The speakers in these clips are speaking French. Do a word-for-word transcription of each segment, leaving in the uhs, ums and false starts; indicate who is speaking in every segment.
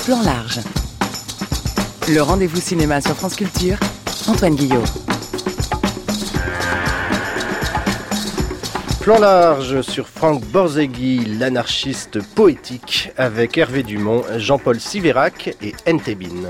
Speaker 1: Plan large. Le rendez-vous cinéma sur France Culture, Antoine Guillot.
Speaker 2: Plan large sur Franck Borzégui, l'anarchiste poétique, avec Hervé Dumont, Jean-Paul Siverac et Entebin.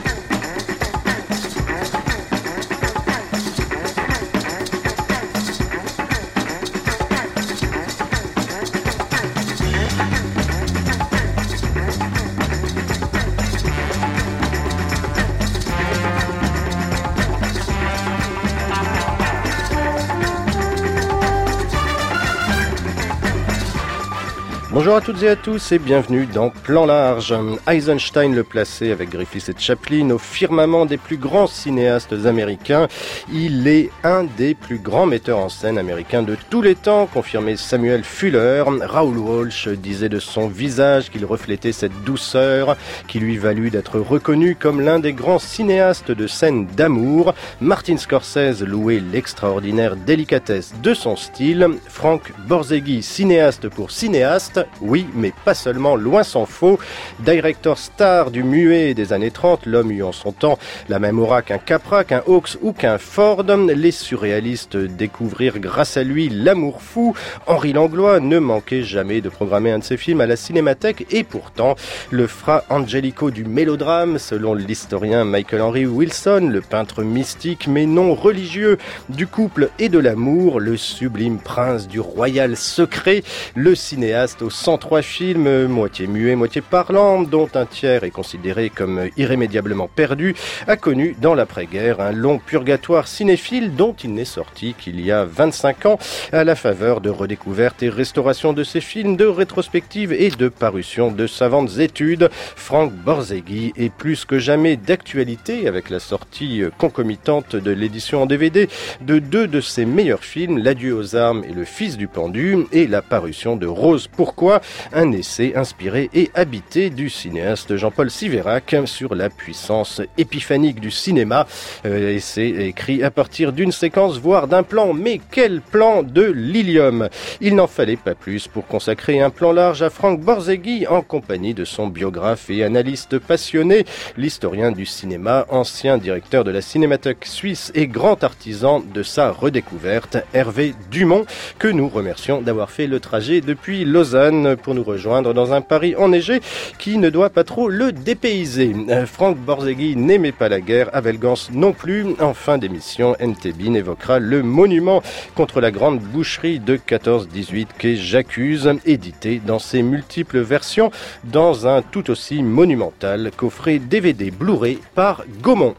Speaker 2: Bonjour à toutes et à tous et bienvenue dans Plan large. Eisenstein le plaçait avec Griffith et Chaplin au firmament des plus grands cinéastes américains. Il est un des plus grands metteurs en scène américains de tous les temps, confirmé Samuel Fuller. Raoul Walsh disait de son visage qu'il reflétait cette douceur qui lui valut d'être reconnu comme l'un des grands cinéastes de scènes d'amour. Martin Scorsese louait l'extraordinaire délicatesse de son style. Franck Borzégui, cinéaste pour cinéaste. Oui, mais pas seulement, loin s'en faut. Director star du muet des années trente, l'homme eut en son temps la même aura qu'un Capra, qu'un Hawks ou qu'un Ford. Les surréalistes découvrirent grâce à lui l'amour fou. Henri Langlois ne manquait jamais de programmer un de ses films à la Cinémathèque et pourtant, le Fra Angelico du mélodrame, selon l'historien Michael Henry Wilson, le peintre mystique mais non religieux du couple et de l'amour, le sublime prince du royal secret, le cinéaste aux cent trois films, moitié muets, moitié parlants, dont un tiers est considéré comme irrémédiablement perdu, a connu dans l'après-guerre un long purgatoire cinéphile dont il n'est sorti qu'il y a vingt-cinq ans, à la faveur de redécouvertes et restaurations de ses films, de rétrospectives et de parutions de savantes études. Franck Borzégui est plus que jamais d'actualité avec la sortie concomitante de l'édition en D V D de deux de ses meilleurs films, L'adieu aux armes et Le fils du pendu, et la parution de Rose Pourquoi, un essai inspiré et habité du cinéaste Jean-Paul Siverac sur la puissance épiphanique du cinéma. Euh, essai écrit à partir d'une séquence, voire d'un plan. Mais quel plan de l'Ilium! Il n'en fallait pas plus pour consacrer un plan large à Franck Borzégui en compagnie de son biographe et analyste passionné, l'historien du cinéma, ancien directeur de la Cinémathèque suisse et grand artisan de sa redécouverte, Hervé Dumont, que nous remercions d'avoir fait le trajet depuis Lausanne pour nous rejoindre dans un Paris enneigé qui ne doit pas trop le dépayser. Franck Borzégui n'aimait pas la guerre, à Velgance non plus. En fin d'émission, Entebin évoquera le monument contre la grande boucherie de quatorze dix-huit qu'est J'accuse, édité dans ses multiples versions dans un tout aussi monumental coffret D V D Blu-ray par Gaumont.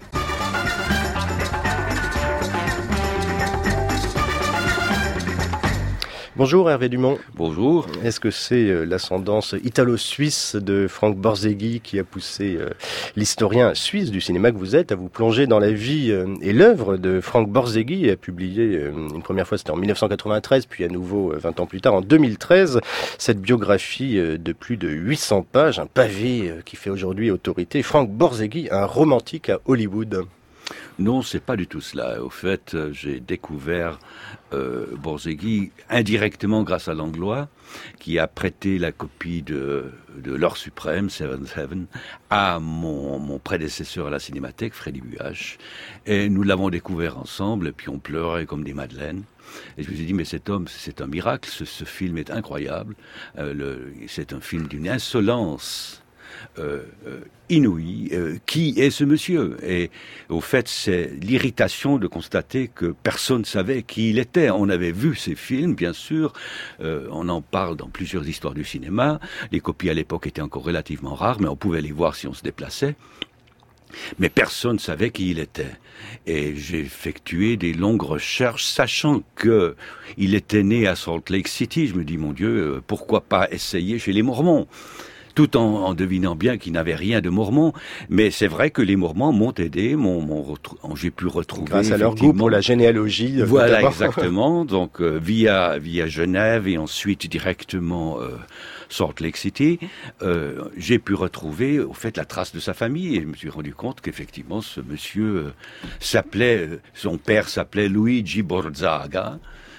Speaker 2: Bonjour Hervé Dumont.
Speaker 3: Bonjour.
Speaker 2: Est-ce que c'est l'ascendance italo-suisse de Franck Borzégui qui a poussé l'historien suisse du cinéma que vous êtes à vous plonger dans la vie et l'œuvre de Franck Borzégui, et à publier une première fois, c'était en dix-neuf cent quatre-vingt-treize, puis à nouveau vingt ans plus tard, en deux mille treize, cette biographie de plus de huit cents pages, un pavé qui fait aujourd'hui autorité. Franck Borzégui, un romantique à Hollywood.
Speaker 3: Non, c'est pas du tout cela. Au fait, j'ai découvert euh, Borzégui indirectement grâce à Langlois, qui a prêté la copie de, de L'Or suprême, Seventh Heaven, à mon, mon prédécesseur à la Cinémathèque, Freddy Buach. Et nous l'avons découvert ensemble, et puis on pleurait comme des madeleines. Et je me suis dit, mais cet homme, c'est un miracle, ce, ce film est incroyable. Euh, le, c'est un film d'une insolence Euh, euh, inouï. Euh, qui est ce monsieur? Et au fait, c'est l'irritation de constater que personne ne savait qui il était. On avait vu ces films, bien sûr. Euh, on en parle dans plusieurs histoires du cinéma. Les copies à l'époque étaient encore relativement rares, mais on pouvait les voir si on se déplaçait. Mais personne ne savait qui il était. Et j'ai effectué des longues recherches, sachant que il était né à Salt Lake City. Je me dis, mon Dieu, pourquoi pas essayer chez les Mormons? Tout en, en devinant bien qu'il n'avait rien de mormon, mais c'est vrai que les Mormons m'ont aidé, m'ont, m'ont retrou- j'ai pu retrouver
Speaker 2: grâce à leur goût pour la généalogie.
Speaker 3: Voilà, exactement. Donc euh, via via Genève et ensuite directement euh, Salt Lake City, euh, j'ai pu retrouver au fait la trace de sa famille et je me suis rendu compte qu'effectivement ce monsieur euh, s'appelait, euh, son père s'appelait Luigi Borzaga.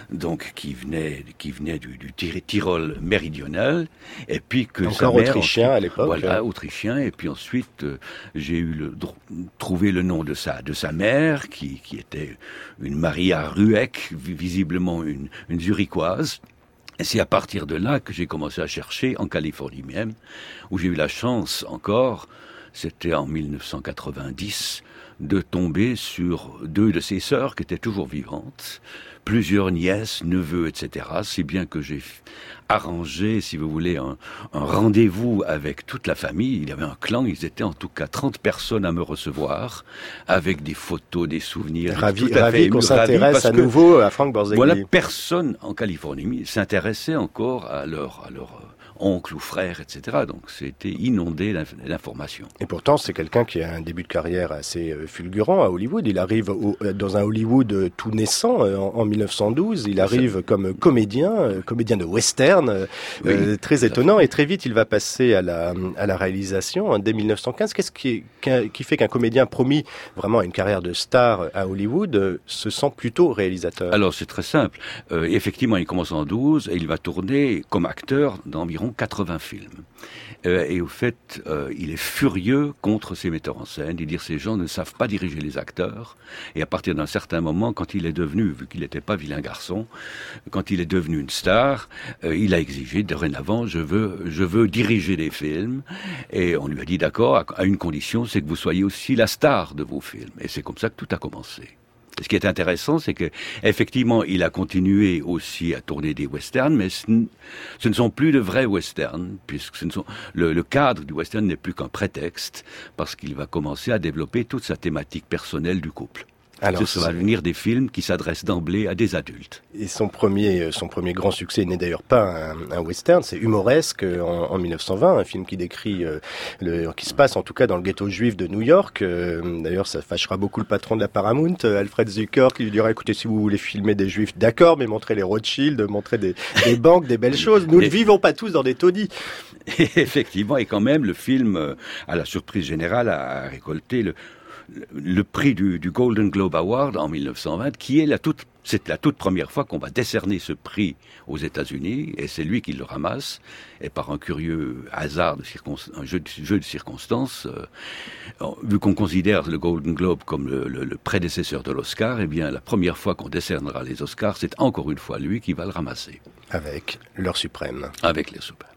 Speaker 3: donc qui venait, qui venait du, du Tyrol méridional, et puis que
Speaker 2: encore
Speaker 3: sa mère,
Speaker 2: autrichien
Speaker 3: ensuite,
Speaker 2: à l'époque.
Speaker 3: Voilà, autrichien, et puis ensuite euh, j'ai eu le trouvé le nom de sa de sa mère, qui qui était une Maria Rueck, visiblement une une Zurichoise. Et c'est à partir de là que j'ai commencé à chercher en Californie même, où j'ai eu la chance encore, c'était en dix-neuf cent quatre-vingt-dix, de tomber sur deux de ses sœurs qui étaient toujours vivantes, plusieurs nièces, neveux, et cetera. Si bien que j'ai arrangé, si vous voulez, un, un rendez-vous avec toute la famille. Il y avait un clan, ils étaient en tout cas trente personnes à me recevoir, avec des photos, des souvenirs.
Speaker 2: Ravi, ravi qu'on s'intéresse à nouveau à Frank Borzégui.
Speaker 3: Voilà, personne en Californie s'intéressait encore à leur, à leur oncle ou frère, et cetera. Donc c'était inondé d'informations.
Speaker 2: Et pourtant, c'est quelqu'un qui a un début de carrière assez fulgurant à Hollywood. Il arrive au, dans un Hollywood tout naissant en, en mille neuf cent douze. Il arrive comme comédien, comédien de western, oui, euh, très étonnant. Et très vite, il va passer à la, à la réalisation dès mille neuf cent quinze. Qu'est-ce qui, qui fait qu'un comédien promis vraiment à une carrière de star à Hollywood se sent plutôt réalisateur?
Speaker 3: Alors, c'est très simple. Euh, effectivement, il commence en douze et il va tourner comme acteur d'environ quatre-vingts films. Euh, et au fait, euh, il est furieux contre ces metteurs en scène. Il dit que ces gens ne savent pas diriger les acteurs. Et à partir d'un certain moment, quand il est devenu, vu qu'il n'était pas vilain garçon, quand il est devenu une star, euh, il a exigé dorénavant, je veux, je veux diriger des films. Et on lui a dit d'accord, à, à une condition, c'est que vous soyez aussi la star de vos films. Et c'est comme ça que tout a commencé. Ce qui est intéressant, c'est que effectivement, il a continué aussi à tourner des westerns, mais ce, ce ne sont plus de vrais westerns, puisque ce ne sont, le, le cadre du western n'est plus qu'un prétexte, parce qu'il va commencer à développer toute sa thématique personnelle du couple. Alors, ce va devenir des films qui s'adressent d'emblée à des adultes.
Speaker 2: Et son premier, son premier grand succès n'est d'ailleurs pas un, un western, c'est Humoresque en, en mille neuf cent vingt, un film qui décrit, euh, le, qui se passe en tout cas dans le ghetto juif de New York. Euh, d'ailleurs, ça fâchera beaucoup le patron de la Paramount, euh, Alfred Zucker, qui lui dira, écoutez, si vous voulez filmer des juifs, d'accord, mais montrez les Rothschild, montrez des, des banques, des belles choses. Nous ne vivons pas tous dans des taudis.
Speaker 3: Et effectivement, et quand même, le film, euh, à la surprise générale, a récolté le le prix du, du Golden Globe Award en mille neuf cent vingt, qui est la toute, c'est la toute première fois qu'on va décerner ce prix aux États-Unis, et c'est lui qui le ramasse. Et par un curieux hasard, de circonst... un jeu de, jeu de circonstances, euh, vu qu'on considère le Golden Globe comme le, le, le prédécesseur de l'Oscar, eh bien la première fois qu'on décernera les Oscars, c'est encore une fois lui qui va le ramasser.
Speaker 2: Avec l'heure suprême.
Speaker 3: Avec l'heure suprême.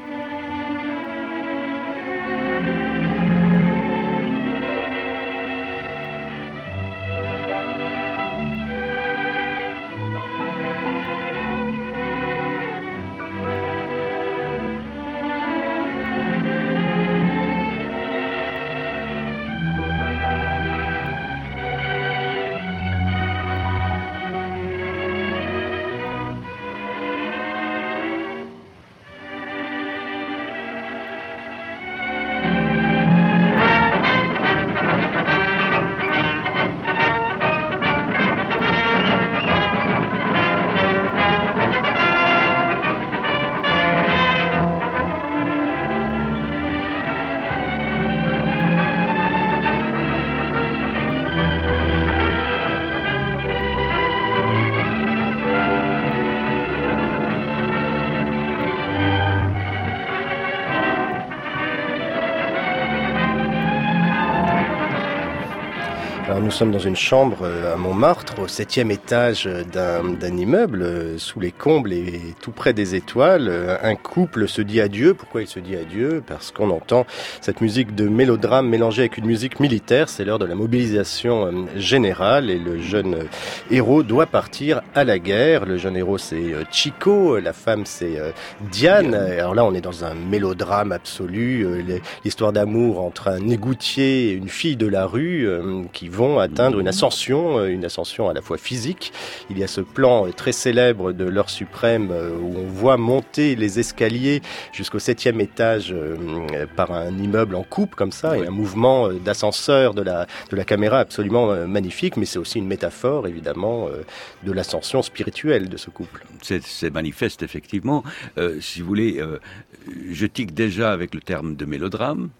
Speaker 2: Alors nous sommes dans une chambre à Montmartre, au septième étage d'un, d'un immeuble, sous les combles et tout près des étoiles. Un couple se dit adieu. Pourquoi il se dit adieu? Parce qu'on entend cette musique de mélodrame mélangée avec une musique militaire. C'est l'heure de la mobilisation générale et le jeune héros doit partir à la guerre. Le jeune héros, c'est Chico, la femme, c'est Diane. Alors là, on est dans un mélodrame absolu. L'histoire d'amour entre un égoutier et une fille de la rue qui vont atteindre une ascension, une ascension à la fois physique. Il y a ce plan très célèbre de l'heure suprême où on voit monter les escaliers jusqu'au septième étage par un immeuble en coupe comme ça, et un mouvement d'ascenseur de la, de la caméra absolument magnifique, mais c'est aussi une métaphore évidemment de l'ascension spirituelle de ce couple.
Speaker 3: C'est, c'est manifeste effectivement. Euh, si vous voulez, euh, je tique déjà avec le terme de mélodrame,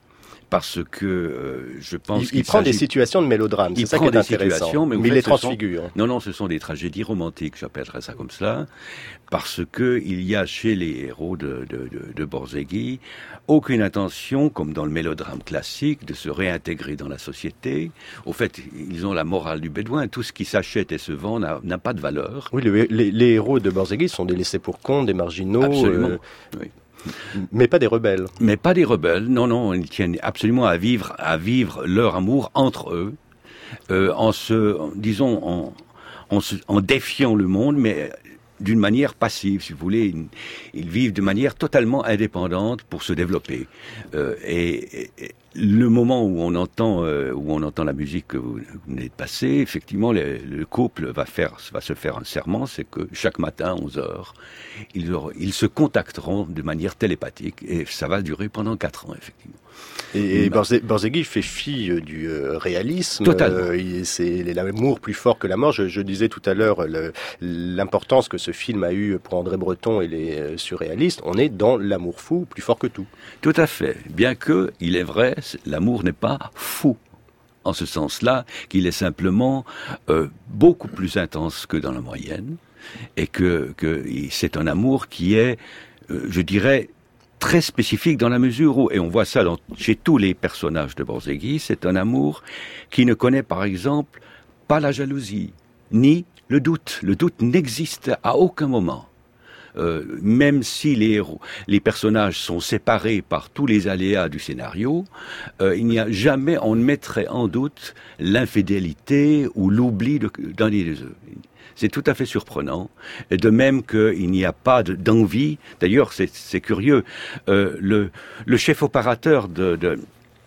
Speaker 3: parce que euh, je pense
Speaker 2: il,
Speaker 3: qu'il
Speaker 2: il prend
Speaker 3: s'agit...
Speaker 2: des situations de mélodrame, c'est
Speaker 3: il
Speaker 2: ça
Speaker 3: prend
Speaker 2: qui est
Speaker 3: des
Speaker 2: intéressant.
Speaker 3: situations, mais,
Speaker 2: mais il
Speaker 3: fait,
Speaker 2: les transfigure.
Speaker 3: Sont... Non, non, ce sont des tragédies romantiques, j'appellerais ça comme ça, parce que il y a chez les héros de, de, de, de Borzégui aucune intention, comme dans le mélodrame classique, de se réintégrer dans la société. Au fait, ils ont la morale du bédouin. Tout ce qui s'achète et se vend n'a, n'a pas de valeur.
Speaker 2: Oui, les, les, les héros de Borzégui sont des laissés pour compte, des marginaux.
Speaker 3: Absolument,
Speaker 2: euh,
Speaker 3: oui.
Speaker 2: Mais pas des rebelles.
Speaker 3: Mais pas des rebelles. Non, non, ils tiennent absolument à vivre, à vivre leur amour entre eux, euh, en se, disons, en, en, se, en défiant le monde, mais d'une manière passive, si vous voulez. Ils, ils vivent de manière totalement indépendante pour se développer. Euh, et, et, et le moment où on entend, euh, où on entend la musique que vous, vous venez de passer, effectivement, le, le couple va faire, va se faire un serment, c'est que chaque matin, à onze heures, ils, auront, ils se contacteront de manière télépathique, et ça va durer pendant quatre ans, effectivement.
Speaker 2: Et, et Borzégui fait fi du euh, réalisme.
Speaker 3: Totalement.
Speaker 2: Euh, c'est l'amour plus fort que la mort. Je, je disais tout à l'heure le, l'importance que ce film a eu pour André Breton et les euh, surréalistes. On est dans l'amour fou, plus fort que tout.
Speaker 3: Tout à fait. Bien que, il est vrai, l'amour n'est pas fou. En ce sens-là, qu'il est simplement euh, beaucoup plus intense que dans la moyenne, et que, que c'est un amour qui est, euh, je dirais, très spécifique dans la mesure où, et on voit ça dans, chez tous les personnages de Borzégui, c'est un amour qui ne connaît par exemple pas la jalousie, ni le doute. Le doute n'existe à aucun moment. Euh, même si les héros, les personnages sont séparés par tous les aléas du scénario, euh, il n'y a jamais, on ne mettrait en doute l'infidélité ou l'oubli de, d'un des deux. C'est tout à fait surprenant. Et de même qu'il n'y a pas de, d'envie. D'ailleurs, c'est, c'est curieux. Euh, le, le chef opérateur de, de,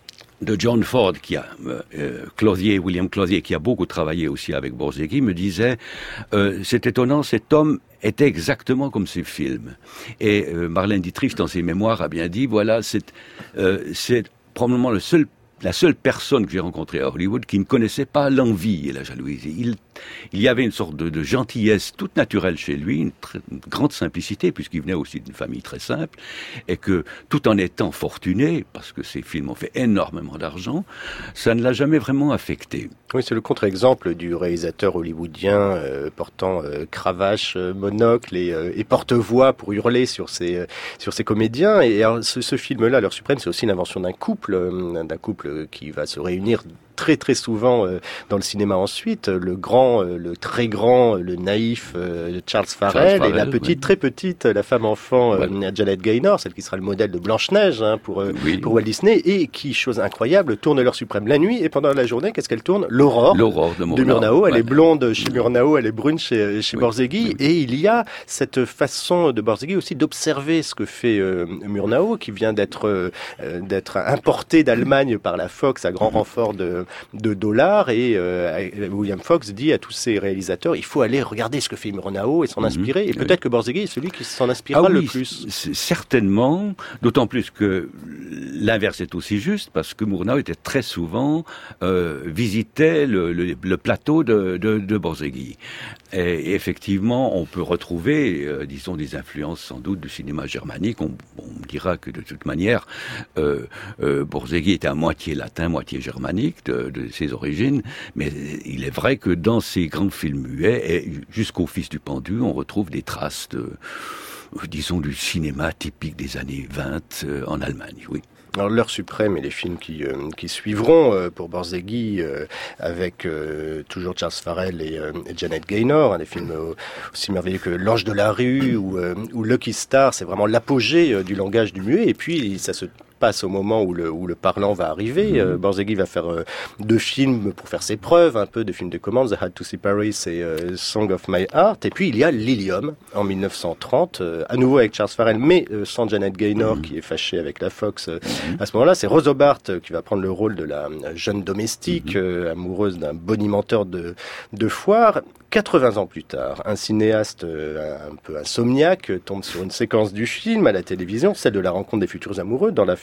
Speaker 3: de John Ford, qui a euh, Clothier, William Clothier, qui a beaucoup travaillé aussi avec Borzégui, me disait euh, c'est étonnant, cet homme était exactement comme ses films. Et euh, Marlène Dietrich, dans ses mémoires, a bien dit voilà, c'est, euh, c'est probablement le seul la seule personne que j'ai rencontrée à Hollywood qui ne connaissait pas l'envie et la jalousie. Il, il y avait une sorte de, de gentillesse toute naturelle chez lui, une, très, une grande simplicité, puisqu'il venait aussi d'une famille très simple, et que tout en étant fortuné, parce que ces films ont fait énormément d'argent, ça ne l'a jamais vraiment affecté.
Speaker 2: Oui, c'est le contre-exemple du réalisateur hollywoodien euh, portant euh, cravache, euh, monocle et, euh, et porte-voix pour hurler sur ses, euh, sur ses comédiens. Et alors, ce, ce film-là, L'heure suprême, c'est aussi l'invention d'un couple, euh, d'un couple qui va se réunir très très souvent euh, dans le cinéma ensuite, le grand, euh, le très grand, le naïf euh, Charles Farrell, Charles Farrell et la petite, oui. très petite, la femme enfant euh, ouais. Janet Gaynor, celle qui sera le modèle de Blanche-Neige hein, pour, euh, oui. pour Walt Disney, et qui, chose incroyable, tourne L'heure suprême la nuit, et pendant la journée, qu'est-ce qu'elle tourne? L'aurore,
Speaker 3: L'aurore de,
Speaker 2: de Murnau. Elle
Speaker 3: ouais.
Speaker 2: est blonde chez Murnau, elle est brune chez, chez
Speaker 3: oui.
Speaker 2: Borzégui, oui. et il y a cette façon de Borzégui aussi d'observer ce que fait euh, Murnau, qui vient d'être, euh, d'être importé d'Allemagne par la Fox à grand mm-hmm. renfort de, de dollars. Et euh, William Fox dit à tous ses réalisateurs, il faut aller regarder ce que fait Murnau et s'en inspirer. Et peut-être oui. que Borzégui est celui qui s'en inspirera
Speaker 3: ah oui,
Speaker 2: le plus.
Speaker 3: Certainement, d'autant plus que l'inverse est aussi juste, parce que Murnau était très souvent euh, visitait le, le, le plateau de, de, de Borzégui. Et, et effectivement, on peut retrouver, euh, disons, des influences sans doute du cinéma germanique. On, on dira que de toute manière, euh, euh, Borzégui était à moitié latin, moitié germanique de, de ses origines. Mais il est vrai que dans ces grands films muets, et jusqu'au Fils du pendu, on retrouve des traces de, disons, du cinéma typique des années vingt euh, en Allemagne, oui.
Speaker 2: Alors L'heure suprême et les films qui, euh, qui suivront euh, pour Borzégui euh, avec euh, toujours Charles Farrell et, euh, et Janet Gaynor, hein, des films euh, aussi merveilleux que L'ange de la rue ou, euh, ou Lucky Star, c'est vraiment l'apogée euh, du langage du muet, et puis ça se passe au moment où le, où le parlant va arriver. Mmh. Euh, Borzégui va faire euh, deux films pour faire ses preuves, un peu de films de commande, The Had to See Paris et euh, Song of My Heart. Et puis il y a Lilium en mille neuf cent trente, euh, à nouveau avec Charles Farrell, mais euh, sans Janet Gaynor mmh. qui est fâchée avec la Fox. Euh, mmh. À ce moment-là, c'est Rose Hobart euh, qui va prendre le rôle de la jeune domestique, mmh. euh, amoureuse d'un bonimenteur de, de foire. quatre-vingts ans plus tard, un cinéaste euh, un peu insomniaque tombe sur une séquence du film à la télévision, celle de la rencontre des futurs amoureux, dans la fête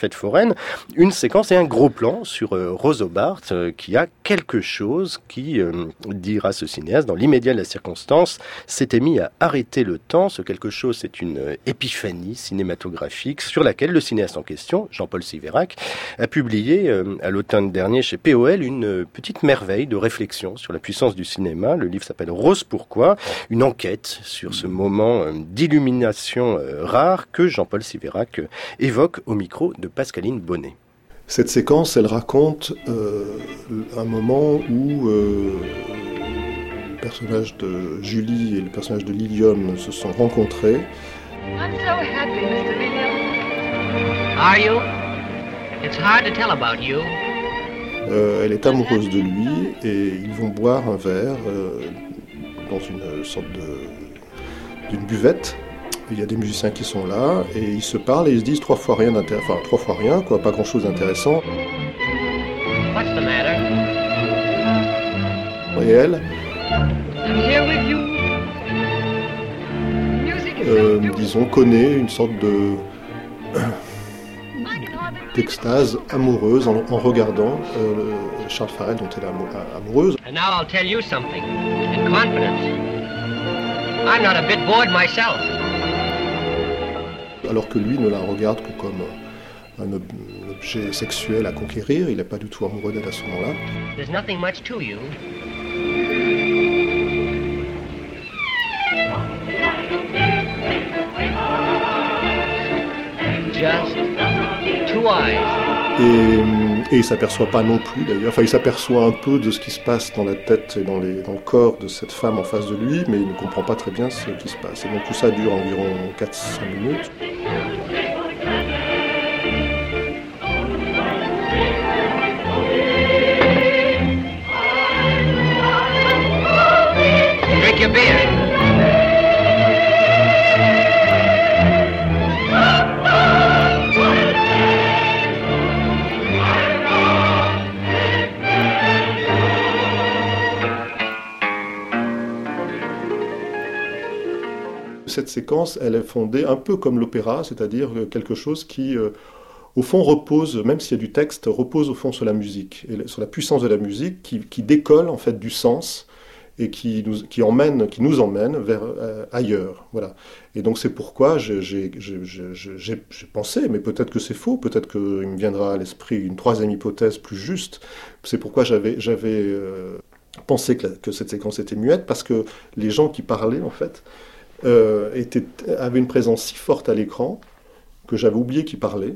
Speaker 2: fête foraine, une séquence et un gros plan sur euh, Rosa Bart euh, qui a quelque chose qui, euh, dira ce cinéaste, dans l'immédiat de la circonstance, s'était mis à arrêter le temps. Ce quelque chose, c'est une euh, épiphanie cinématographique sur laquelle le cinéaste en question, Jean-Paul Siverac, a publié euh, à l'automne dernier chez P O L une euh, petite merveille de réflexion sur la puissance du cinéma. Le livre s'appelle Rose pourquoi, une enquête sur ce moment euh, d'illumination euh, rare que Jean-Paul Siverac euh, évoque au micro de Pascaline Bonnet.
Speaker 4: Cette séquence, elle raconte euh, un moment où euh, le personnage de Julie et le personnage de Lilium se sont rencontrés.
Speaker 5: I'm so happy, Mister Lilium. Are you? It's hard to tell about you.
Speaker 4: Euh, elle est amoureuse de lui et ils vont boire un verre euh, dans une sorte de d'une buvette. Il y a des musiciens qui sont là et ils se parlent et ils se disent trois fois rien d'intéressant, enfin trois fois rien quoi, pas grand chose d'intéressant.
Speaker 5: What's the matter?
Speaker 4: Et elle,
Speaker 5: I'm here with you. Music is
Speaker 4: euh,
Speaker 5: so
Speaker 4: disons, connaît une sorte de d'extase amoureuse en, en regardant euh, Charles Farrell dont elle est amou- amoureuse.
Speaker 5: And now I'll tell you something, in confidence. I'm not a bit bored myself.
Speaker 4: Alors que lui ne la regarde que comme un ob- objet sexuel à conquérir, il n'est pas du tout amoureux d'elle à ce moment-là.
Speaker 5: There's nothing much to you. Just two eyes.
Speaker 4: Et, et il s'aperçoit pas non plus d'ailleurs, enfin il s'aperçoit un peu de ce qui se passe dans la tête et dans, les, dans le corps de cette femme en face de lui, mais il ne comprend pas très bien ce qui se passe. Et donc tout ça dure environ quatre à cinq minutes.
Speaker 5: Drink your beer.
Speaker 4: Cette séquence, elle est fondée un peu comme l'opéra, c'est-à-dire quelque chose qui, euh, au fond, repose, même s'il y a du texte, repose au fond sur la musique, et sur la puissance de la musique qui, qui décolle en fait du sens et qui nous, qui emmène, qui nous emmène vers euh, ailleurs. Voilà. Et donc c'est pourquoi j'ai, j'ai, j'ai, j'ai, j'ai, j'ai pensé, mais peut-être que c'est faux, peut-être qu'il me viendra à l'esprit une troisième hypothèse plus juste. C'est pourquoi j'avais, j'avais euh, pensé que, la, que cette séquence était muette, parce que les gens qui parlaient, en fait, Euh, était, avait une présence si forte à l'écran que j'avais oublié qu'ils parlaient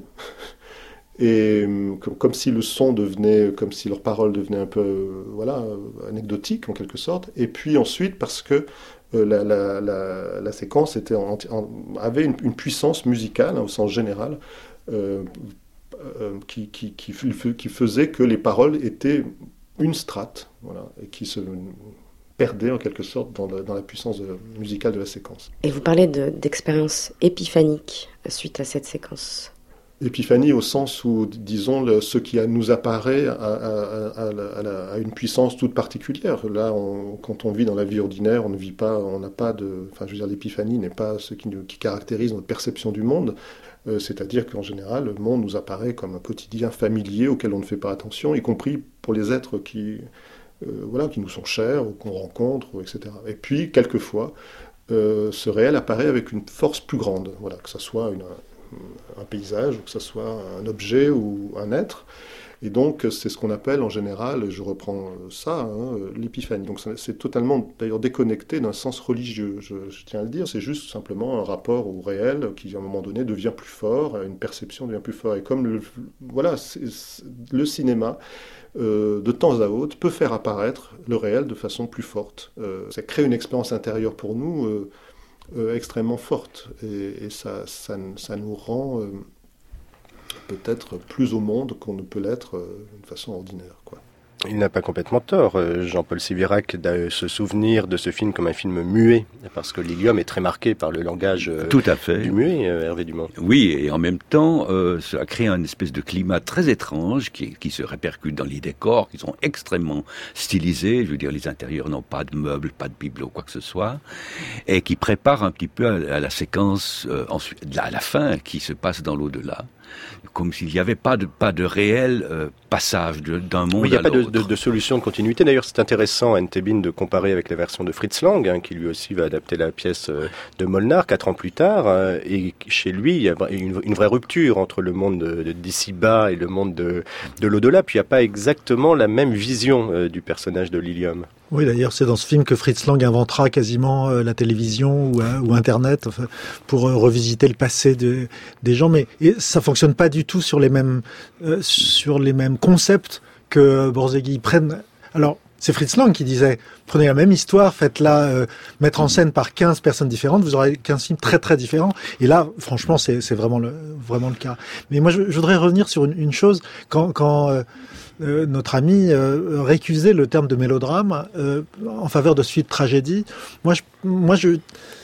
Speaker 4: et comme, comme si le son devenait, comme si leurs paroles devenaient un peu euh, voilà, anecdotiques en quelque sorte, et puis ensuite parce que euh, la, la, la, la séquence était en, en, avait une, une puissance musicale hein, au sens général euh, euh, qui, qui, qui, qui faisait que les paroles étaient une strate voilà, et qui se perdait en quelque sorte dans la, dans la puissance de, musicale de la séquence.
Speaker 6: Et vous parlez de, d'expérience épiphanique suite à cette séquence.
Speaker 4: Épiphanie au sens où, disons, le, ce qui nous apparaît à, à, à, à, la, à une puissance toute particulière. Là, on, quand on vit dans la vie ordinaire, on ne vit pas, on n'a pas de... Enfin, je veux dire, l'épiphanie n'est pas ce qui, qui caractérise notre perception du monde. Euh, c'est-à-dire qu'en général, le monde nous apparaît comme un quotidien familier auquel on ne fait pas attention, y compris pour les êtres qui... Euh, voilà, qui nous sont chers, ou qu'on rencontre, et cetera. Et puis, quelquefois, euh, ce réel apparaît avec une force plus grande, voilà, que ce soit une, un paysage, ou que ce soit un objet ou un être. Et donc, c'est ce qu'on appelle en général, je reprends ça, hein, l'épiphanie. Donc, c'est totalement, d'ailleurs, déconnecté d'un sens religieux, je, je tiens à le dire. C'est juste simplement un rapport au réel qui, à un moment donné, devient plus fort, une perception devient plus forte. Et comme, le, voilà, c'est, c'est, le cinéma... Euh, de temps à autre, peut faire apparaître le réel de façon plus forte. Euh, ça crée une expérience intérieure pour nous euh, euh, extrêmement forte, et, et ça, ça, ça nous rend euh, peut-être plus au monde qu'on ne peut l'être euh, d'une façon ordinaire, quoi.
Speaker 2: Il n'a pas complètement tort, Jean-Paul Siverac, de se souvenir de ce film comme un film muet, parce que Lilium est très marqué par le langage
Speaker 3: Tout à fait.
Speaker 2: du muet, Hervé Dumont.
Speaker 3: Oui, et en même temps, euh, ça crée un espèce de climat très étrange qui, qui se répercute dans les décors, qui sont extrêmement stylisés. Je veux dire, les intérieurs n'ont pas de meubles, pas de bibelots, quoi que ce soit, et qui prépare un petit peu à, à la séquence, euh, ensuite, à la fin, qui se passe dans l'au-delà. comme s'il n'y avait pas de, pas de réel euh, passage de, d'un monde
Speaker 2: oui, il n'y a
Speaker 3: à
Speaker 2: pas de,
Speaker 3: l'autre.
Speaker 2: de, de solution de continuité. D'ailleurs, c'est intéressant, Entebin, de comparer avec la version de Fritz Lang, hein, qui lui aussi va adapter la pièce euh, de Molnar quatre ans plus tard. Euh, et chez lui, il y a une, une vraie rupture entre le monde de, de, d'ici-bas et le monde de, de l'au-delà. Puis il n'y a pas exactement la même vision euh, du personnage de Lilium.
Speaker 7: Oui, d'ailleurs, c'est dans ce film que Fritz Lang inventera quasiment euh, la télévision ou, euh, ou Internet, enfin, pour euh, revisiter le passé de, des gens. Mais et ça fonctionne pas du tout sur les mêmes euh, sur les mêmes concepts que Borzégui prenne. Alors, c'est Fritz Lang qui disait prenez la même histoire, faites-la euh, mettre en scène par quinze personnes différentes, vous aurez quinze films très très différents. Et là, franchement, c'est, c'est vraiment le vraiment le cas. Mais moi, je, je voudrais revenir sur une, une chose quand quand euh, Euh, notre ami euh, récusait le terme de mélodrame euh, en faveur de ce film de tragédie. Moi, je, moi, je,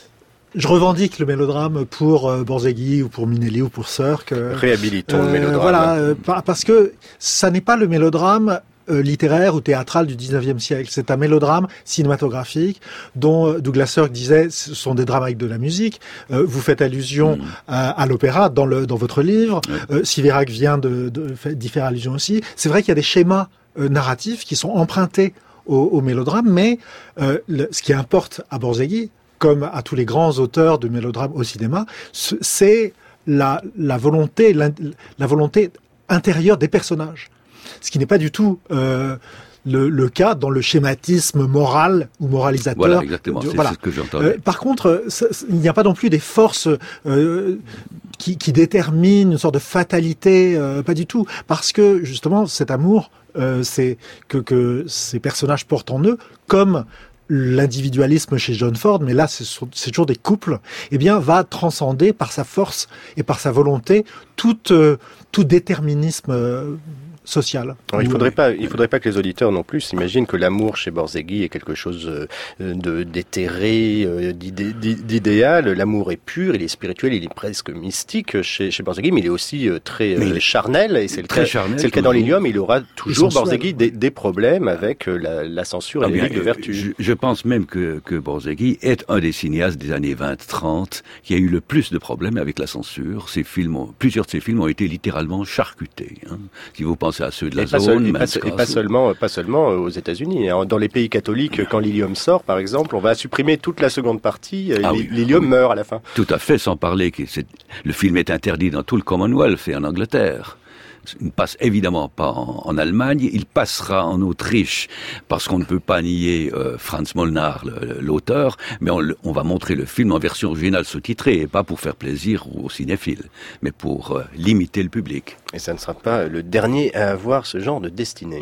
Speaker 7: je revendique le mélodrame pour euh, Borzégui ou pour Minelli ou pour Sirk. Euh,
Speaker 2: Réhabilitons euh, le mélodrame.
Speaker 7: Voilà, euh, parce que ça n'est pas le mélodrame euh, littéraire ou théâtral du dix-neuvième siècle. C'est un mélodrame cinématographique dont Douglas Sirk disait ce sont des drames avec de la musique. Euh, vous faites allusion mmh. à, à l'opéra dans, le, dans votre livre. Mmh. Euh, Siverac vient de, de, d'y faire allusion aussi. C'est vrai qu'il y a des schémas euh, narratifs qui sont empruntés au, au mélodrame, mais euh, le, ce qui importe à Borzégui, comme à tous les grands auteurs de mélodrames au cinéma, c'est la, la volonté, la, la volonté intérieure des personnages. Ce qui n'est pas du tout euh, le, le cas dans le schématisme moral ou moralisateur.
Speaker 3: Voilà, exactement,
Speaker 7: de,
Speaker 3: c'est,
Speaker 7: voilà.
Speaker 3: c'est ce que j'entendais.
Speaker 7: Euh, par contre, ça, il n'y a pas non plus des forces euh, qui, qui déterminent une sorte de fatalité, euh, pas du tout. Parce que, justement, cet amour, euh, c'est que, que ces personnages portent en eux, comme l'individualisme chez John Ford, mais là c'est, c'est toujours des couples, eh bien va transcender par sa force et par sa volonté tout, euh, tout déterminisme euh, social.
Speaker 2: Alors, il faudrait pas, il faudrait pas que les auditeurs non plus s'imaginent que l'amour chez Borzégui est quelque chose de d'éthéré, d'idé, d'idéal. L'amour est pur, il est spirituel, il est presque mystique chez, chez Borzégui, mais il est aussi très mais charnel, et c'est le cas,
Speaker 3: charnel,
Speaker 2: c'est le cas dans Lilium. Il aura toujours Borzégui des, des problèmes avec la, la censure et l'éthique de vertu.
Speaker 3: Je, je pense même que, que Borzégui est un des cinéastes des années vingt trente qui a eu le plus de problèmes avec la censure. Ses films, ont, plusieurs de ses films ont été littéralement charcutés. Hein. Si vous pensez à ceux de la
Speaker 2: et
Speaker 3: zone,
Speaker 2: pas, seul, et, pas, et pas seulement, pas seulement aux États-Unis. Dans les pays catholiques, quand Lilium sort, par exemple, on va supprimer toute la seconde partie. Ah oui, Lilium oui. meurt à la fin.
Speaker 3: Tout à fait, sans parler que c'est, le film est interdit dans tout le Commonwealth et en Angleterre. Il ne passe évidemment pas en, en Allemagne, il passera en Autriche parce qu'on ne peut pas nier euh, Franz Molnar, le, l'auteur, mais on, on va montrer le film en version originale sous-titrée, et pas pour faire plaisir aux cinéphiles, mais pour euh, limiter le public.
Speaker 2: Et ça ne sera pas le dernier à avoir ce genre de destinée.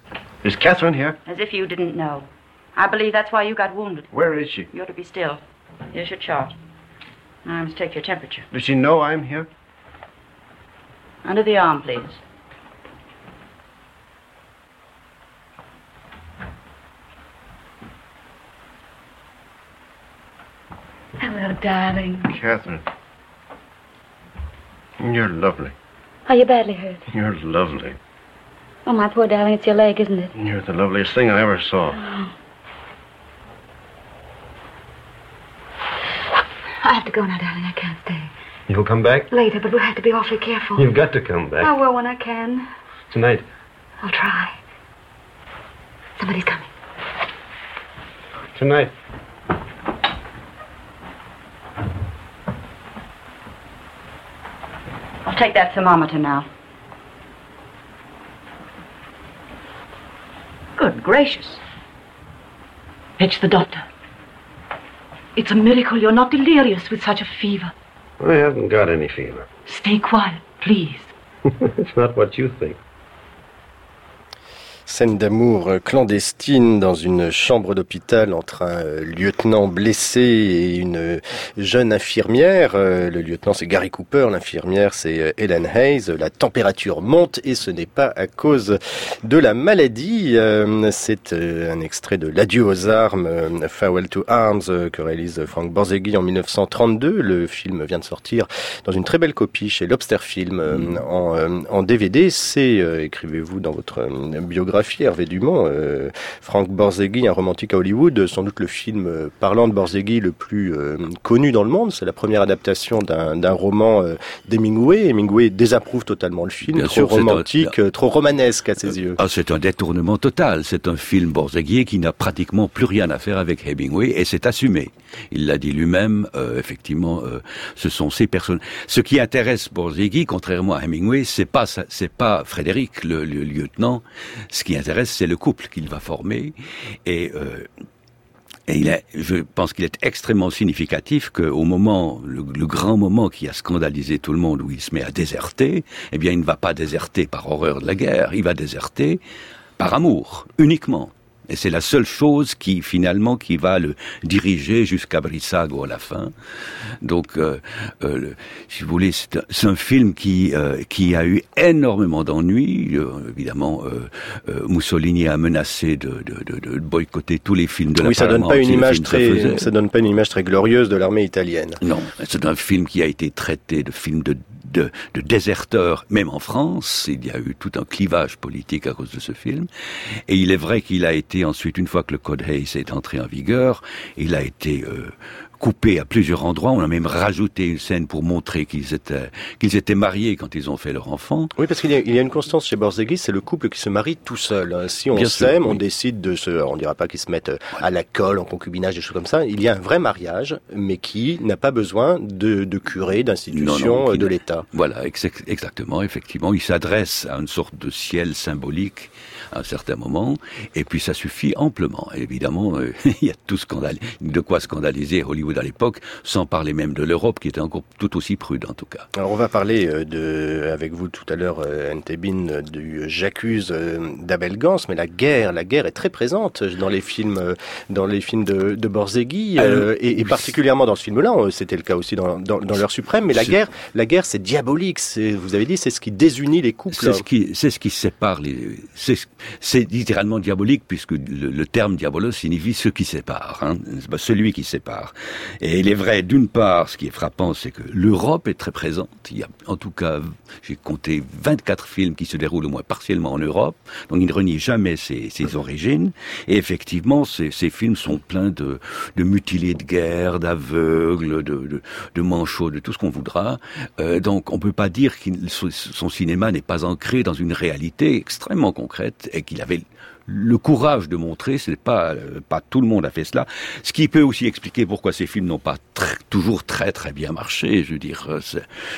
Speaker 8: Is Catherine here?
Speaker 9: As if you didn't know. I believe that's why you got wounded.
Speaker 8: Where is she?
Speaker 9: You ought to be still. Here's your chart. Now I must take your temperature.
Speaker 8: Does she know I'm here?
Speaker 9: Under the arm, please. Hello, darling.
Speaker 8: Catherine. You're lovely.
Speaker 9: Are you badly hurt?
Speaker 8: You're lovely.
Speaker 9: Oh, my poor darling, it's your leg, isn't it?
Speaker 8: You're the loveliest thing I ever saw.
Speaker 9: Oh. I have to go now, darling. I can't stay.
Speaker 8: You'll come back?
Speaker 9: Later, but we'll have to be awfully careful.
Speaker 8: You've got to come back.
Speaker 9: I will when I can.
Speaker 8: Tonight?
Speaker 9: I'll try. Somebody's coming.
Speaker 8: Tonight.
Speaker 9: I'll take that thermometer now. Good gracious. It's the doctor. It's a miracle you're not delirious with such a fever.
Speaker 8: I haven't got any fever.
Speaker 9: Stay quiet, please.
Speaker 8: It's not what you think.
Speaker 2: Scène d'amour clandestine dans une chambre d'hôpital entre un lieutenant blessé et une jeune infirmière. Le lieutenant, c'est Gary Cooper, l'infirmière, c'est Helen Hayes. La température monte et ce n'est pas à cause de la maladie. C'est un extrait de L'adieu aux armes, Farewell to Arms, que réalise Frank Borzégui en dix-neuf cent trente-deux. Le film vient de sortir dans une très belle copie chez Lobster Film en, en D V D. C'est, écrivez-vous dans votre biographie, biographie, Hervé Dumont. Euh, Frank Borzégui, un romantique à Hollywood, sans doute le film euh, parlant de Borzégui le plus euh, connu dans le monde. C'est la première adaptation d'un, d'un roman euh, d'Hemingway. Hemingway désapprouve totalement le film, Bien trop sûr, romantique, un... trop romanesque à ses yeux.
Speaker 3: Ah, c'est un détournement total. C'est un film Borzégui qui n'a pratiquement plus rien à faire avec Hemingway et c'est assumé. Il l'a dit lui-même, euh, effectivement, euh, ce sont ces personnes. Ce qui intéresse Borzégui, contrairement à Hemingway, c'est pas c'est pas Frédéric, le, le lieutenant. Ce qui intéresse, c'est le couple qu'il va former. Et, euh, et il est, je pense qu'il est extrêmement significatif qu'au moment, le, le grand moment qui a scandalisé tout le monde, où il se met à déserter, eh bien, il ne va pas déserter par horreur de la guerre. Il va déserter par amour, uniquement. Et c'est la seule chose qui, finalement, qui va le diriger jusqu'à Brissago à la fin. Donc, euh, euh, le, si vous voulez, c'est un, c'est un film qui euh, qui a eu énormément d'ennuis. Euh, évidemment, euh, euh, Mussolini a menacé de, de, de, de boycotter tous les films de la
Speaker 2: Oui, ça donne pas une image très,
Speaker 3: ça,
Speaker 2: ça donne pas une image très glorieuse de l'armée italienne.
Speaker 3: Non, c'est un film qui a été traité de film de De, de déserteurs, même en France. Il y a eu tout un clivage politique à cause de ce film. Et il est vrai qu'il a été ensuite, une fois que le Code Hayes est entré en vigueur, il a été euh, coupé à plusieurs endroits. On a même rajouté une scène pour montrer qu'ils étaient, qu'ils étaient mariés quand ils ont fait leur enfant.
Speaker 2: Oui, parce qu'il y a, il y a une constance chez Borzégui, c'est le couple qui se marie tout seul. Si on
Speaker 3: Bien
Speaker 2: s'aime,
Speaker 3: sûr,
Speaker 2: on
Speaker 3: oui.
Speaker 2: décide de se... On dira pas qu'ils se mettent à la colle, en concubinage, des choses comme ça. Il y a un vrai mariage, mais qui n'a pas besoin de, de curé, d'institution, de l'État.
Speaker 3: Voilà, ex- exactement, effectivement. Il s'adresse à une sorte de ciel symbolique à un certain moment, et puis ça suffit amplement. Et évidemment, euh, il y a tout scandale, de quoi scandaliser Hollywood à l'époque, sans parler même de l'Europe, qui était encore tout aussi prude, en tout cas.
Speaker 2: Alors, on va parler euh, de, avec vous tout à l'heure, euh, Entebin, euh, du J'accuse euh, d'Abel Gans, mais la guerre, la guerre est très présente dans les films, euh, dans les films de, de Borzégui, euh, euh, et, et particulièrement dans ce film-là. C'était le cas aussi dans, dans, dans l'heure suprême. Mais la guerre, la guerre, c'est diabolique. C'est, vous avez dit, c'est ce qui désunit les couples.
Speaker 3: C'est ce qui, c'est ce qui sépare les. C'est, c'est littéralement diabolique puisque le, le terme diabolos signifie ce qui sépare, hein, c'est pas celui qui sépare. Et il est vrai, d'une part, ce qui est frappant, c'est que l'Europe est très présente. Il y a, en tout cas, j'ai compté vingt-quatre films qui se déroulent au moins partiellement en Europe. Donc, il ne renie jamais ses, ses origines. Et effectivement, ces, ces films sont pleins de, de mutilés de guerre, d'aveugles, de, de, de manchots, de tout ce qu'on voudra. Euh, donc, on peut pas dire que son cinéma n'est pas ancré dans une réalité extrêmement concrète et qu'il avait le courage de montrer. C'est pas euh, pas tout le monde a fait cela. Ce qui peut aussi expliquer pourquoi ces films n'ont pas tr- toujours très très bien marché. Je veux dire, c'est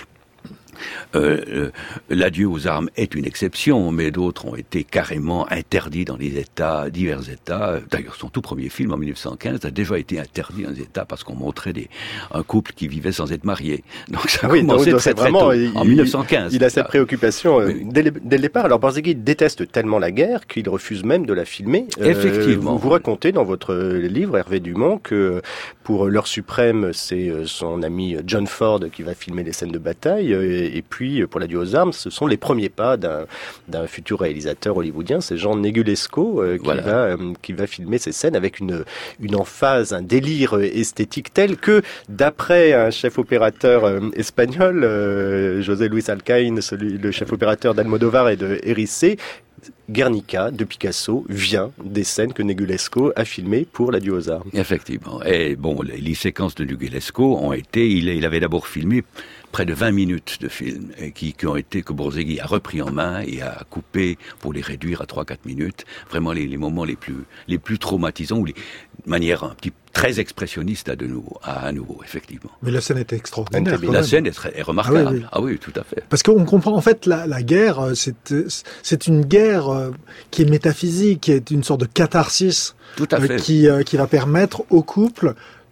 Speaker 3: Euh, euh, l'adieu aux armes est une exception, mais d'autres ont été carrément interdits dans les États, divers États. D'ailleurs, son tout premier film, en dix-neuf cent quinze, a déjà été interdit dans les États parce qu'on montrait des, un couple qui vivait sans être marié. Donc ça a oui, commencé donc, très, très vraiment, tôt, il, en dix-neuf cent quinze.
Speaker 2: Il a cette préoccupation euh, oui. dès, le, dès le départ. Alors, Borzégui déteste tellement la guerre qu'il refuse même de la filmer.
Speaker 3: Effectivement.
Speaker 2: Euh, vous, vous racontez dans votre livre, Hervé Dumont, que pour l'heure suprême, c'est son ami John Ford qui va filmer les scènes de bataille. Et puis, pour l'adieu aux armes, ce sont les premiers pas d'un, d'un futur réalisateur hollywoodien, c'est Jean Negulesco euh, qui, voilà. va, euh, qui va filmer ces scènes avec une, une emphase, un délire esthétique tel que, d'après un chef opérateur euh, espagnol, euh, José Luis Alcaín, celui, le chef opérateur d'Almodovar et de Erice, Guernica de Picasso vient des scènes que Negulesco a filmées pour l'adieu aux armes.
Speaker 3: Effectivement. Et bon, les, les séquences de Negulesco ont été, il, il avait d'abord filmé près de vingt minutes de film, et qui, qui ont été, que Borzégui a repris en main et a coupé pour les réduire à trois à quatre minutes. Vraiment les, les moments les plus, les plus traumatisants, ou les, de manière un petit très expressionniste à de nouveau, à, à nouveau, effectivement.
Speaker 7: Mais la scène était extraordinaire.
Speaker 3: La scène est, très, est remarquable. Ah oui, oui. ah oui, tout à fait.
Speaker 7: Parce qu'on comprend, en fait, la, la guerre, c'est, c'est une guerre qui est métaphysique, qui est une sorte de catharsis.
Speaker 3: Tout à fait.
Speaker 7: Qui, qui va permettre au couple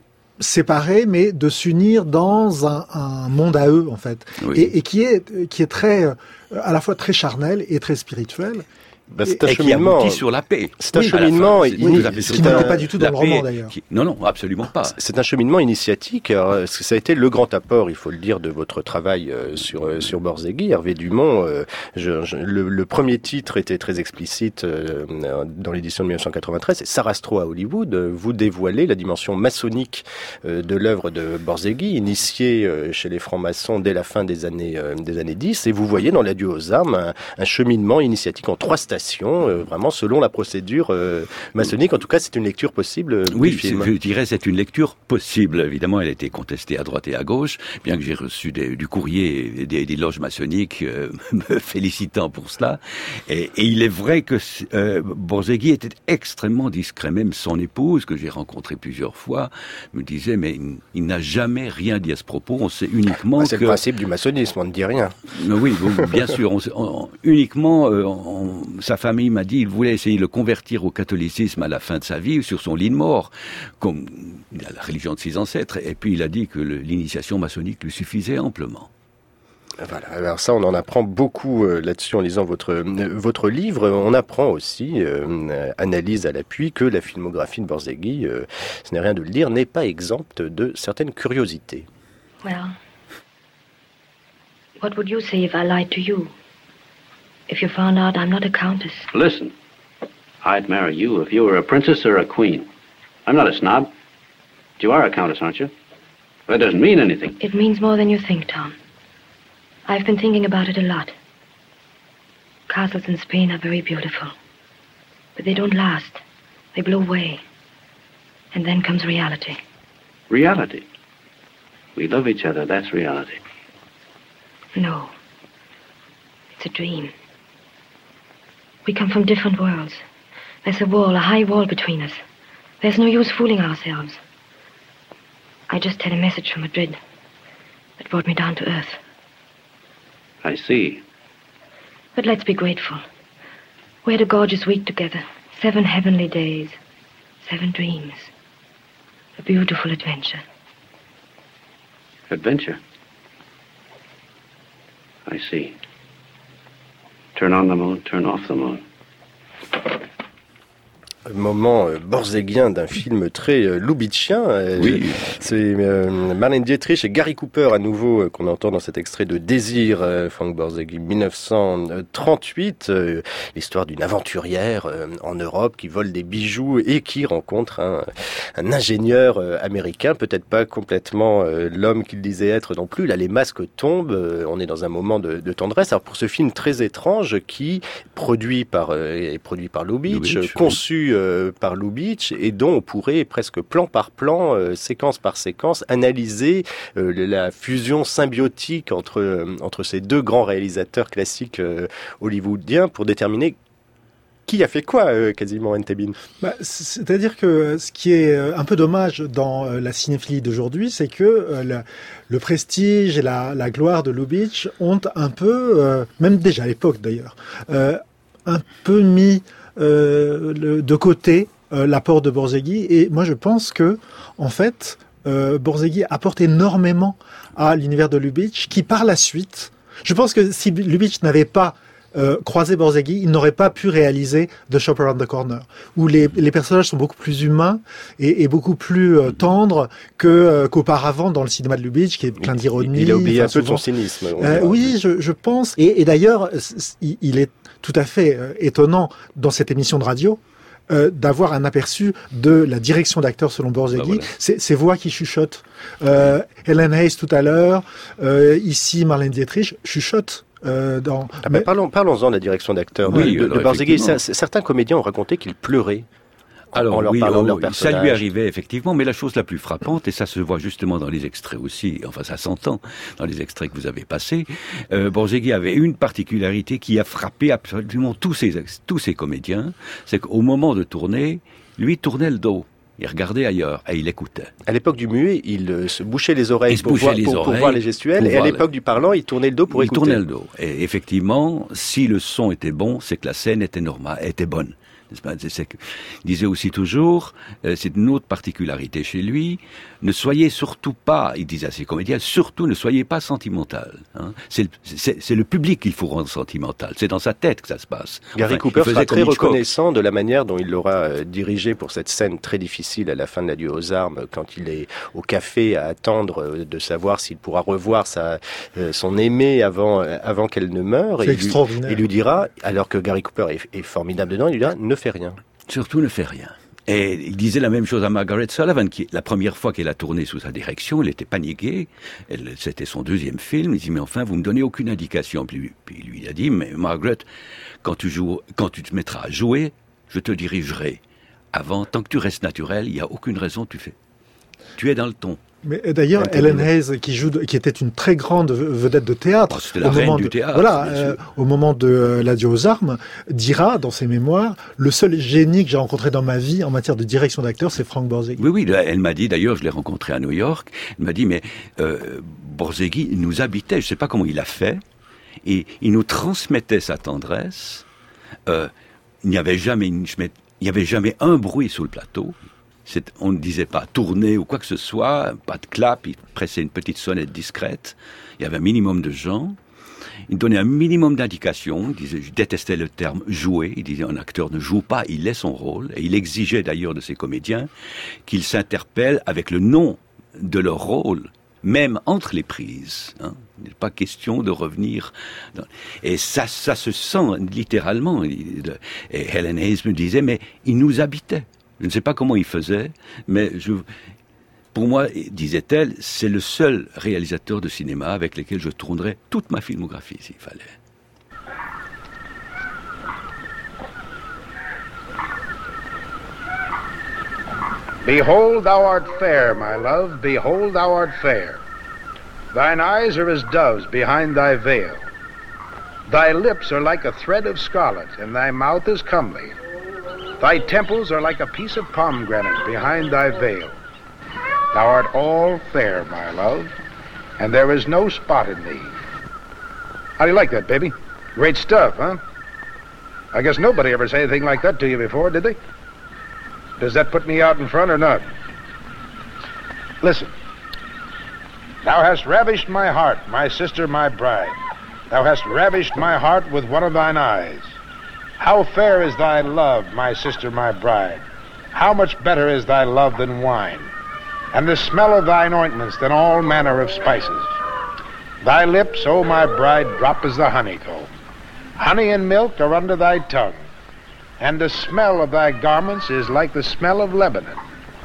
Speaker 7: séparés, mais de s'unir dans un, un monde à eux, en fait. Oui. Et, et qui est, qui est très, à la fois très charnel et très spirituel.
Speaker 2: Ben, c'est un et cheminement.
Speaker 3: Qui aboutit sur la paix.
Speaker 2: C'est un oui, cheminement.
Speaker 7: Fin, c'est, oui, oui, ce qui n'était pas du tout dans le roman, d'ailleurs.
Speaker 3: Qui, non, non, absolument pas.
Speaker 2: C'est un cheminement initiatique. Alors, ça a été le grand apport, il faut le dire, de votre travail euh, sur euh, sur Borzégui, Hervé Dumont. Euh, je, je, le, le premier titre était très explicite euh, dans l'édition de dix-neuf cent quatre-vingt-treize. C'est Sarastro à Hollywood. Vous dévoilez la dimension maçonnique euh, de l'œuvre de Borzégui, initiée euh, chez les francs-maçons dès la fin des années euh, des années dix. Et vous voyez dans l'adieu aux armes un, un cheminement initiatique en trois stades. interprétation, euh, vraiment selon la procédure euh, maçonnique. En tout cas, c'est une lecture possible euh,
Speaker 3: oui,
Speaker 2: du film.
Speaker 3: Oui, je dirais c'est une lecture possible. Évidemment, elle a été contestée à droite et à gauche, bien que j'ai reçu des, du courrier et des, des loges maçonniques euh, me félicitant pour cela. Et, et il est vrai que euh, Borzégui était extrêmement discret. Même son épouse, que j'ai rencontrée plusieurs fois, me disait, mais il, il n'a jamais rien dit à ce propos. On sait uniquement
Speaker 2: ah, c'est
Speaker 3: que...
Speaker 2: le principe du maçonnisme, on ne dit rien.
Speaker 3: Oui, bien sûr. On, on, uniquement, euh, on, sa famille m'a dit, il voulait essayer de le convertir au catholicisme à la fin de sa vie, sur son lit de mort, comme la religion de ses ancêtres. Et puis il a dit que le, l'initiation maçonnique lui suffisait amplement.
Speaker 2: Voilà, alors ça on en apprend beaucoup euh, là-dessus en lisant votre euh, votre livre. On apprend aussi, euh, analyse à l'appui, que la filmographie de Borzégui, euh, ce n'est rien de le dire, n'est pas exempte de certaines curiosités.
Speaker 10: Well, what would you say if I lied to you? If you found out I'm not a countess?
Speaker 11: Listen, I'd marry you if you were a princess or a queen. I'm not a snob. You are a countess, aren't you? That doesn't mean anything.
Speaker 10: It means more than you think, Tom. I've been thinking about it a lot. Castles in Spain are very beautiful. But they don't last. They blow away. And then comes reality.
Speaker 11: Reality? We love each other, that's reality.
Speaker 10: No. It's a dream. We come from different worlds. There's a wall, a high wall between us. There's no use fooling ourselves. I just had a message from Madrid that brought me down to earth.
Speaker 11: I see.
Speaker 10: But let's be grateful. We had a gorgeous week together. Seven heavenly days. Seven dreams. A beautiful adventure.
Speaker 11: Adventure? I see. Turn on the moon, turn off the moon.
Speaker 2: Moment euh, borzégien d'un film très euh, lubitschien. Euh,
Speaker 3: oui.
Speaker 2: C'est euh, Marlène Dietrich et Gary Cooper à nouveau euh, qu'on entend dans cet extrait de Désir, euh, Frank Borzégui, dix-neuf cent trente-huit. Euh, l'histoire d'une aventurière euh, en Europe qui vole des bijoux et qui rencontre un, un ingénieur euh, américain, peut-être pas complètement euh, l'homme qu'il disait être non plus. Là, les masques tombent. Euh, on est dans un moment de, de tendresse. Alors pour ce film très étrange qui produit par euh, est produit par Lubitsch,
Speaker 3: Lubitsch,
Speaker 2: conçu oui. Euh, par Lubitsch et dont on pourrait presque plan par plan, euh, séquence par séquence, analyser euh, la fusion symbiotique entre euh, entre ces deux grands réalisateurs classiques euh, hollywoodiens pour déterminer qui a fait quoi, euh, quasiment, Entebin.
Speaker 7: Bah, c'est-à-dire que ce qui est un peu dommage dans la cinéphilie d'aujourd'hui, c'est que euh, la, le prestige et la, la gloire de Lubitsch ont un peu, euh, même déjà à l'époque d'ailleurs, euh, un peu mis euh, le, de côté euh, l'apport de Borzégui. Et moi, je pense que, en fait, euh, Borzégui apporte énormément à l'univers de Lubitsch, qui par la suite, je pense que si Lubitsch n'avait pas Euh, croisé Borzégui, il n'aurait pas pu réaliser The Shop Around the Corner, où les, les personnages sont beaucoup plus humains et, et beaucoup plus euh, tendres que euh, qu'auparavant dans le cinéma de Lubitsch, qui est plein d'ironie.
Speaker 2: Il a oublié
Speaker 7: enfin,
Speaker 2: un peu
Speaker 7: souvent,
Speaker 2: de son cynisme.
Speaker 7: Euh, oui, je, je pense. Et, et d'ailleurs, il, il est tout à fait euh, étonnant dans cette émission de radio Euh, d'avoir un aperçu de la direction d'acteurs selon Borzégui, bah voilà. ces, ces voix qui chuchotent. Euh, Helen Hayes tout à l'heure, euh, ici Marlène Dietrich chuchote. Euh, dans...
Speaker 2: ah ben, mais... parlons, parlons-en de la direction d'acteurs
Speaker 3: oui,
Speaker 2: de, de, de Borzégui. Certains comédiens ont raconté qu'ils pleuraient.
Speaker 3: Alors
Speaker 2: en leur
Speaker 3: oui,
Speaker 2: parlant
Speaker 3: oh,
Speaker 2: de leur personnage.
Speaker 3: Ça lui arrivait effectivement, mais la chose la plus frappante, et ça se voit justement dans les extraits aussi, enfin ça s'entend dans les extraits que vous avez passés, euh, Borzégui avait une particularité qui a frappé absolument tous ses, tous ses comédiens, c'est qu'au moment de tourner, lui tournait le dos. Il regardait ailleurs et il écoutait.
Speaker 2: À l'époque du muet, il euh, se bouchait les oreilles, pour,
Speaker 3: bouchait
Speaker 2: voir,
Speaker 3: les
Speaker 2: pour,
Speaker 3: oreilles
Speaker 2: pour voir les gestuels, et à l'époque le... du parlant, il tournait le dos pour
Speaker 3: il
Speaker 2: écouter.
Speaker 3: Il tournait le dos. Et effectivement, si le son était bon, c'est que la scène était normale, était bonne. C'est que, il disait aussi toujours, euh, c'est une autre particularité chez lui, ne soyez surtout pas, il disait à ses comédiens, surtout ne soyez pas sentimental. Hein. C'est, c'est, c'est le public qu'il faut rendre sentimental, c'est dans sa tête que ça se passe.
Speaker 2: Gary
Speaker 3: enfin,
Speaker 2: Cooper sera très
Speaker 3: Hitchcock.
Speaker 2: reconnaissant de la manière dont il l'aura euh, dirigé pour cette scène très difficile à la fin de l'Adieu aux armes, quand il est au café à attendre euh, de savoir s'il pourra revoir sa, euh, son aimée avant, euh, avant qu'elle ne meure.
Speaker 7: C'est
Speaker 2: et
Speaker 7: extraordinaire.
Speaker 2: Il lui dira, alors que Gary Cooper est, est formidable dedans, il lui dira, ne fais rien.
Speaker 3: Surtout ne fais rien. Et il disait la même chose à Margaret Sullivan, qui, la première fois qu'elle a tourné sous sa direction, elle était paniquée. Elle, c'était son deuxième film. Il dit, mais enfin, vous me donnez aucune indication. Puis, puis lui, il a dit, mais Margaret, quand tu joues, quand tu te mettras à jouer, je te dirigerai. Avant, tant que tu restes naturel, il n'y a aucune raison, tu fais. Tu es dans le ton.
Speaker 7: Mais d'ailleurs, Helen Hayes, qui joue, qui était une très grande vedette de théâtre,
Speaker 3: oh, c'était la reine du
Speaker 7: de,
Speaker 3: théâtre.
Speaker 7: Voilà, euh, au moment de euh, l'Adieu aux armes, dira dans ses mémoires, le seul génie que j'ai rencontré dans ma vie en matière de direction d'acteur, c'est Frank Borzage.
Speaker 3: Oui, oui, elle m'a dit, d'ailleurs, je l'ai rencontré à New York. Elle m'a dit, mais euh, Borzage nous habitait, je ne sais pas comment il a fait, et il nous transmettait sa tendresse. Euh, il n'y avait jamais, une, il n'y avait jamais un bruit sous le plateau. C'est, on ne disait pas tourner ou quoi que ce soit, pas de clap, il pressait une petite sonnette discrète, il y avait un minimum de gens, il donnait un minimum d'indications, il disait, je détestais le terme jouer, il disait un acteur ne joue pas, il est son rôle, et il exigeait d'ailleurs de ses comédiens qu'ils s'interpellent avec le nom de leur rôle, même entre les prises. Hein. Il n'est pas question de revenir. Dans... Et ça, ça se sent littéralement. Et Helen Hayes me disait, mais il nous habitait. Je ne sais pas comment il faisait, mais je, pour moi, disait-elle, c'est le seul réalisateur de cinéma avec lequel je tournerais toute ma filmographie, s'il fallait.
Speaker 12: Behold, thou art fair, my love, behold, thou art fair. Thine eyes are as doves behind thy veil. Thy lips are like a thread of scarlet, and thy mouth is comely. Thy temples are like a piece of pomegranate behind thy veil. Thou art all fair, my love, and there is no spot in thee. How do you like that, baby? Great stuff, huh? I guess nobody ever said anything like that to you before, did they? Does that put me out in front or not? Listen. Thou hast ravished my heart, my sister, my bride. Thou hast ravished my heart with one of thine eyes. How fair is thy love, my sister, my bride. How much better is thy love than wine, and the smell of thine ointments than all manner of spices. Thy lips, O my bride, drop as the honeycomb. Honey and milk are under thy tongue, and the smell of thy garments is like the smell of Lebanon.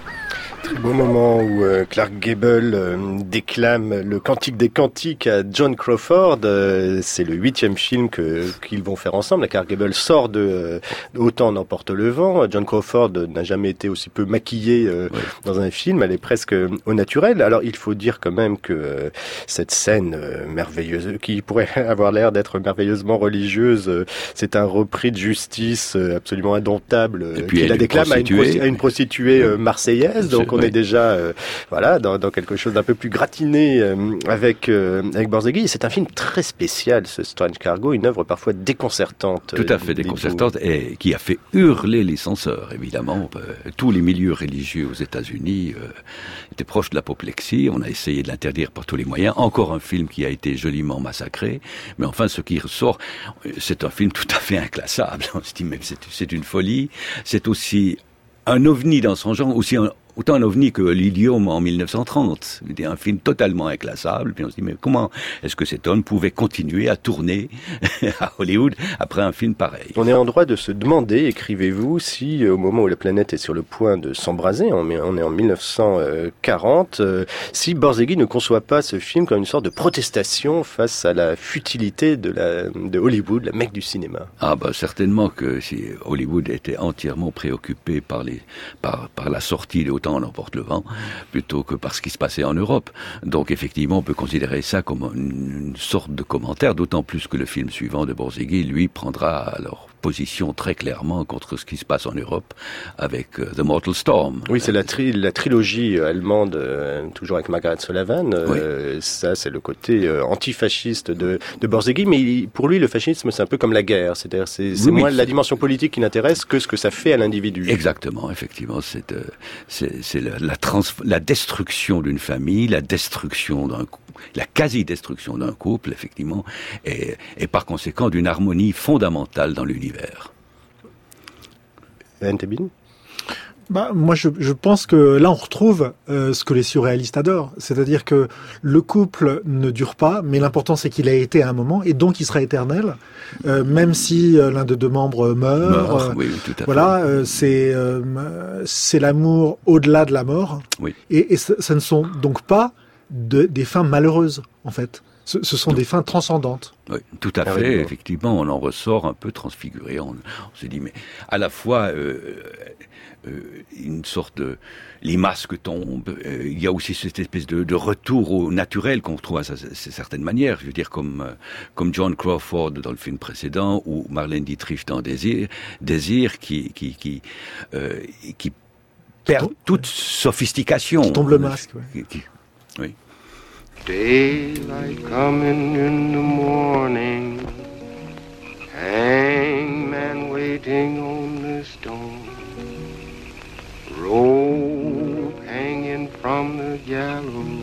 Speaker 2: Très beau moment où euh, Clark Gable euh, déclame le Cantique des Cantiques à John Crawford. Euh, c'est le huitième film que qu'ils vont faire ensemble. Clark Gable sort de euh, Autant n'emporte le vent. John Crawford n'a jamais été aussi peu maquillé euh, ouais. dans un film. Elle est presque au naturel. Alors il faut dire quand même que euh, cette scène euh, merveilleuse, qui pourrait avoir l'air d'être merveilleusement religieuse, euh, c'est un repris de justice euh, absolument indomptable euh, qui la déclame à une, prosti- à une prostituée euh, marseillaise. Donc on est déjà euh, voilà dans, dans quelque chose d'un peu plus gratiné euh, avec euh, avec Borzage. C'est un film très spécial, ce Strange Cargo, une œuvre parfois déconcertante.
Speaker 3: Tout à fait déconcertante et qui a fait hurler les censeurs, évidemment. Euh, tous les milieux religieux aux États-Unis euh, étaient proches de l'apoplexie. On a essayé de l'interdire par tous les moyens. Encore un film qui a été joliment massacré. Mais enfin, ce qui ressort, c'est un film tout à fait inclassable. On se dit, mais c'est, c'est une folie. C'est aussi un ovni dans son genre, aussi un autant un ovni que l'Idiome en dix-neuf cent trente. C'était un film totalement inclassable. Puis on se dit, mais comment est-ce que cet homme pouvait continuer à tourner à Hollywood après un film pareil?
Speaker 2: On est en droit de se demander, écrivez-vous, si au moment où la planète est sur le point de s'embraser, on est en dix-neuf cent quarante, si Borzage ne conçoit pas ce film comme une sorte de protestation face à la futilité de, la, de Hollywood, la Mecque du cinéma.
Speaker 3: Ah bah certainement que si Hollywood était entièrement préoccupé par, les, par, par la sortie de Autant on emporte le vent, plutôt que par ce qui se passait en Europe. Donc effectivement, on peut considérer ça comme une, une sorte de commentaire, d'autant plus que le film suivant de Borzage, lui, prendra alors position très clairement contre ce qui se passe en Europe avec uh, The Mortal Storm.
Speaker 2: Oui, c'est la, tri- la trilogie allemande, euh, toujours avec Margaret Sullivan. Euh, oui. Ça, c'est le côté euh, antifasciste de, de Borzage. Mais il, pour lui, le fascisme, c'est un peu comme la guerre. C'est-à-dire, c'est, c'est oui, moins c'est... la dimension politique qui n'intéresse que ce que ça fait à l'individu.
Speaker 3: Exactement, effectivement. C'est, euh, c'est, c'est la, la, trans- la destruction d'une famille, la destruction d'un couple, la quasi-destruction d'un couple, effectivement, et, et par conséquent d'une harmonie fondamentale dans l'univers.
Speaker 2: Entebin ?
Speaker 7: Bah, moi, je, je pense que là, on retrouve euh, ce que les surréalistes adorent. C'est-à-dire que le couple ne dure pas, mais l'important, c'est qu'il a été à un moment, et donc il sera éternel, euh, même si euh, l'un des deux membres meurt.
Speaker 3: Mort,
Speaker 7: euh,
Speaker 3: oui, tout à fait.
Speaker 7: Voilà, euh, c'est euh, c'est l'amour au-delà de la mort.
Speaker 3: Oui.
Speaker 7: Et, et ce, ce ne sont donc pas de, des fins malheureuses, en fait. Ce, ce sont des fins transcendantes.
Speaker 3: Oui, tout à fait. Effectivement, on en ressort un peu transfiguré. On, on se dit, mais à la fois... Euh, Euh, une sorte de limace que tombe. Euh, il y a aussi cette espèce de, de retour au naturel qu'on retrouve à certaines manières. Je veux dire comme euh, comme John Crawford dans le film précédent ou Marlène Dietrich dans Désir, Désir qui qui qui euh, qui perd toute sophistication.
Speaker 7: Qui tombe le masque. Ouais.
Speaker 3: Qui, qui, oui.
Speaker 13: Daylight coming in the morning, hangman waiting on the stone. Rope hanging from the gallows,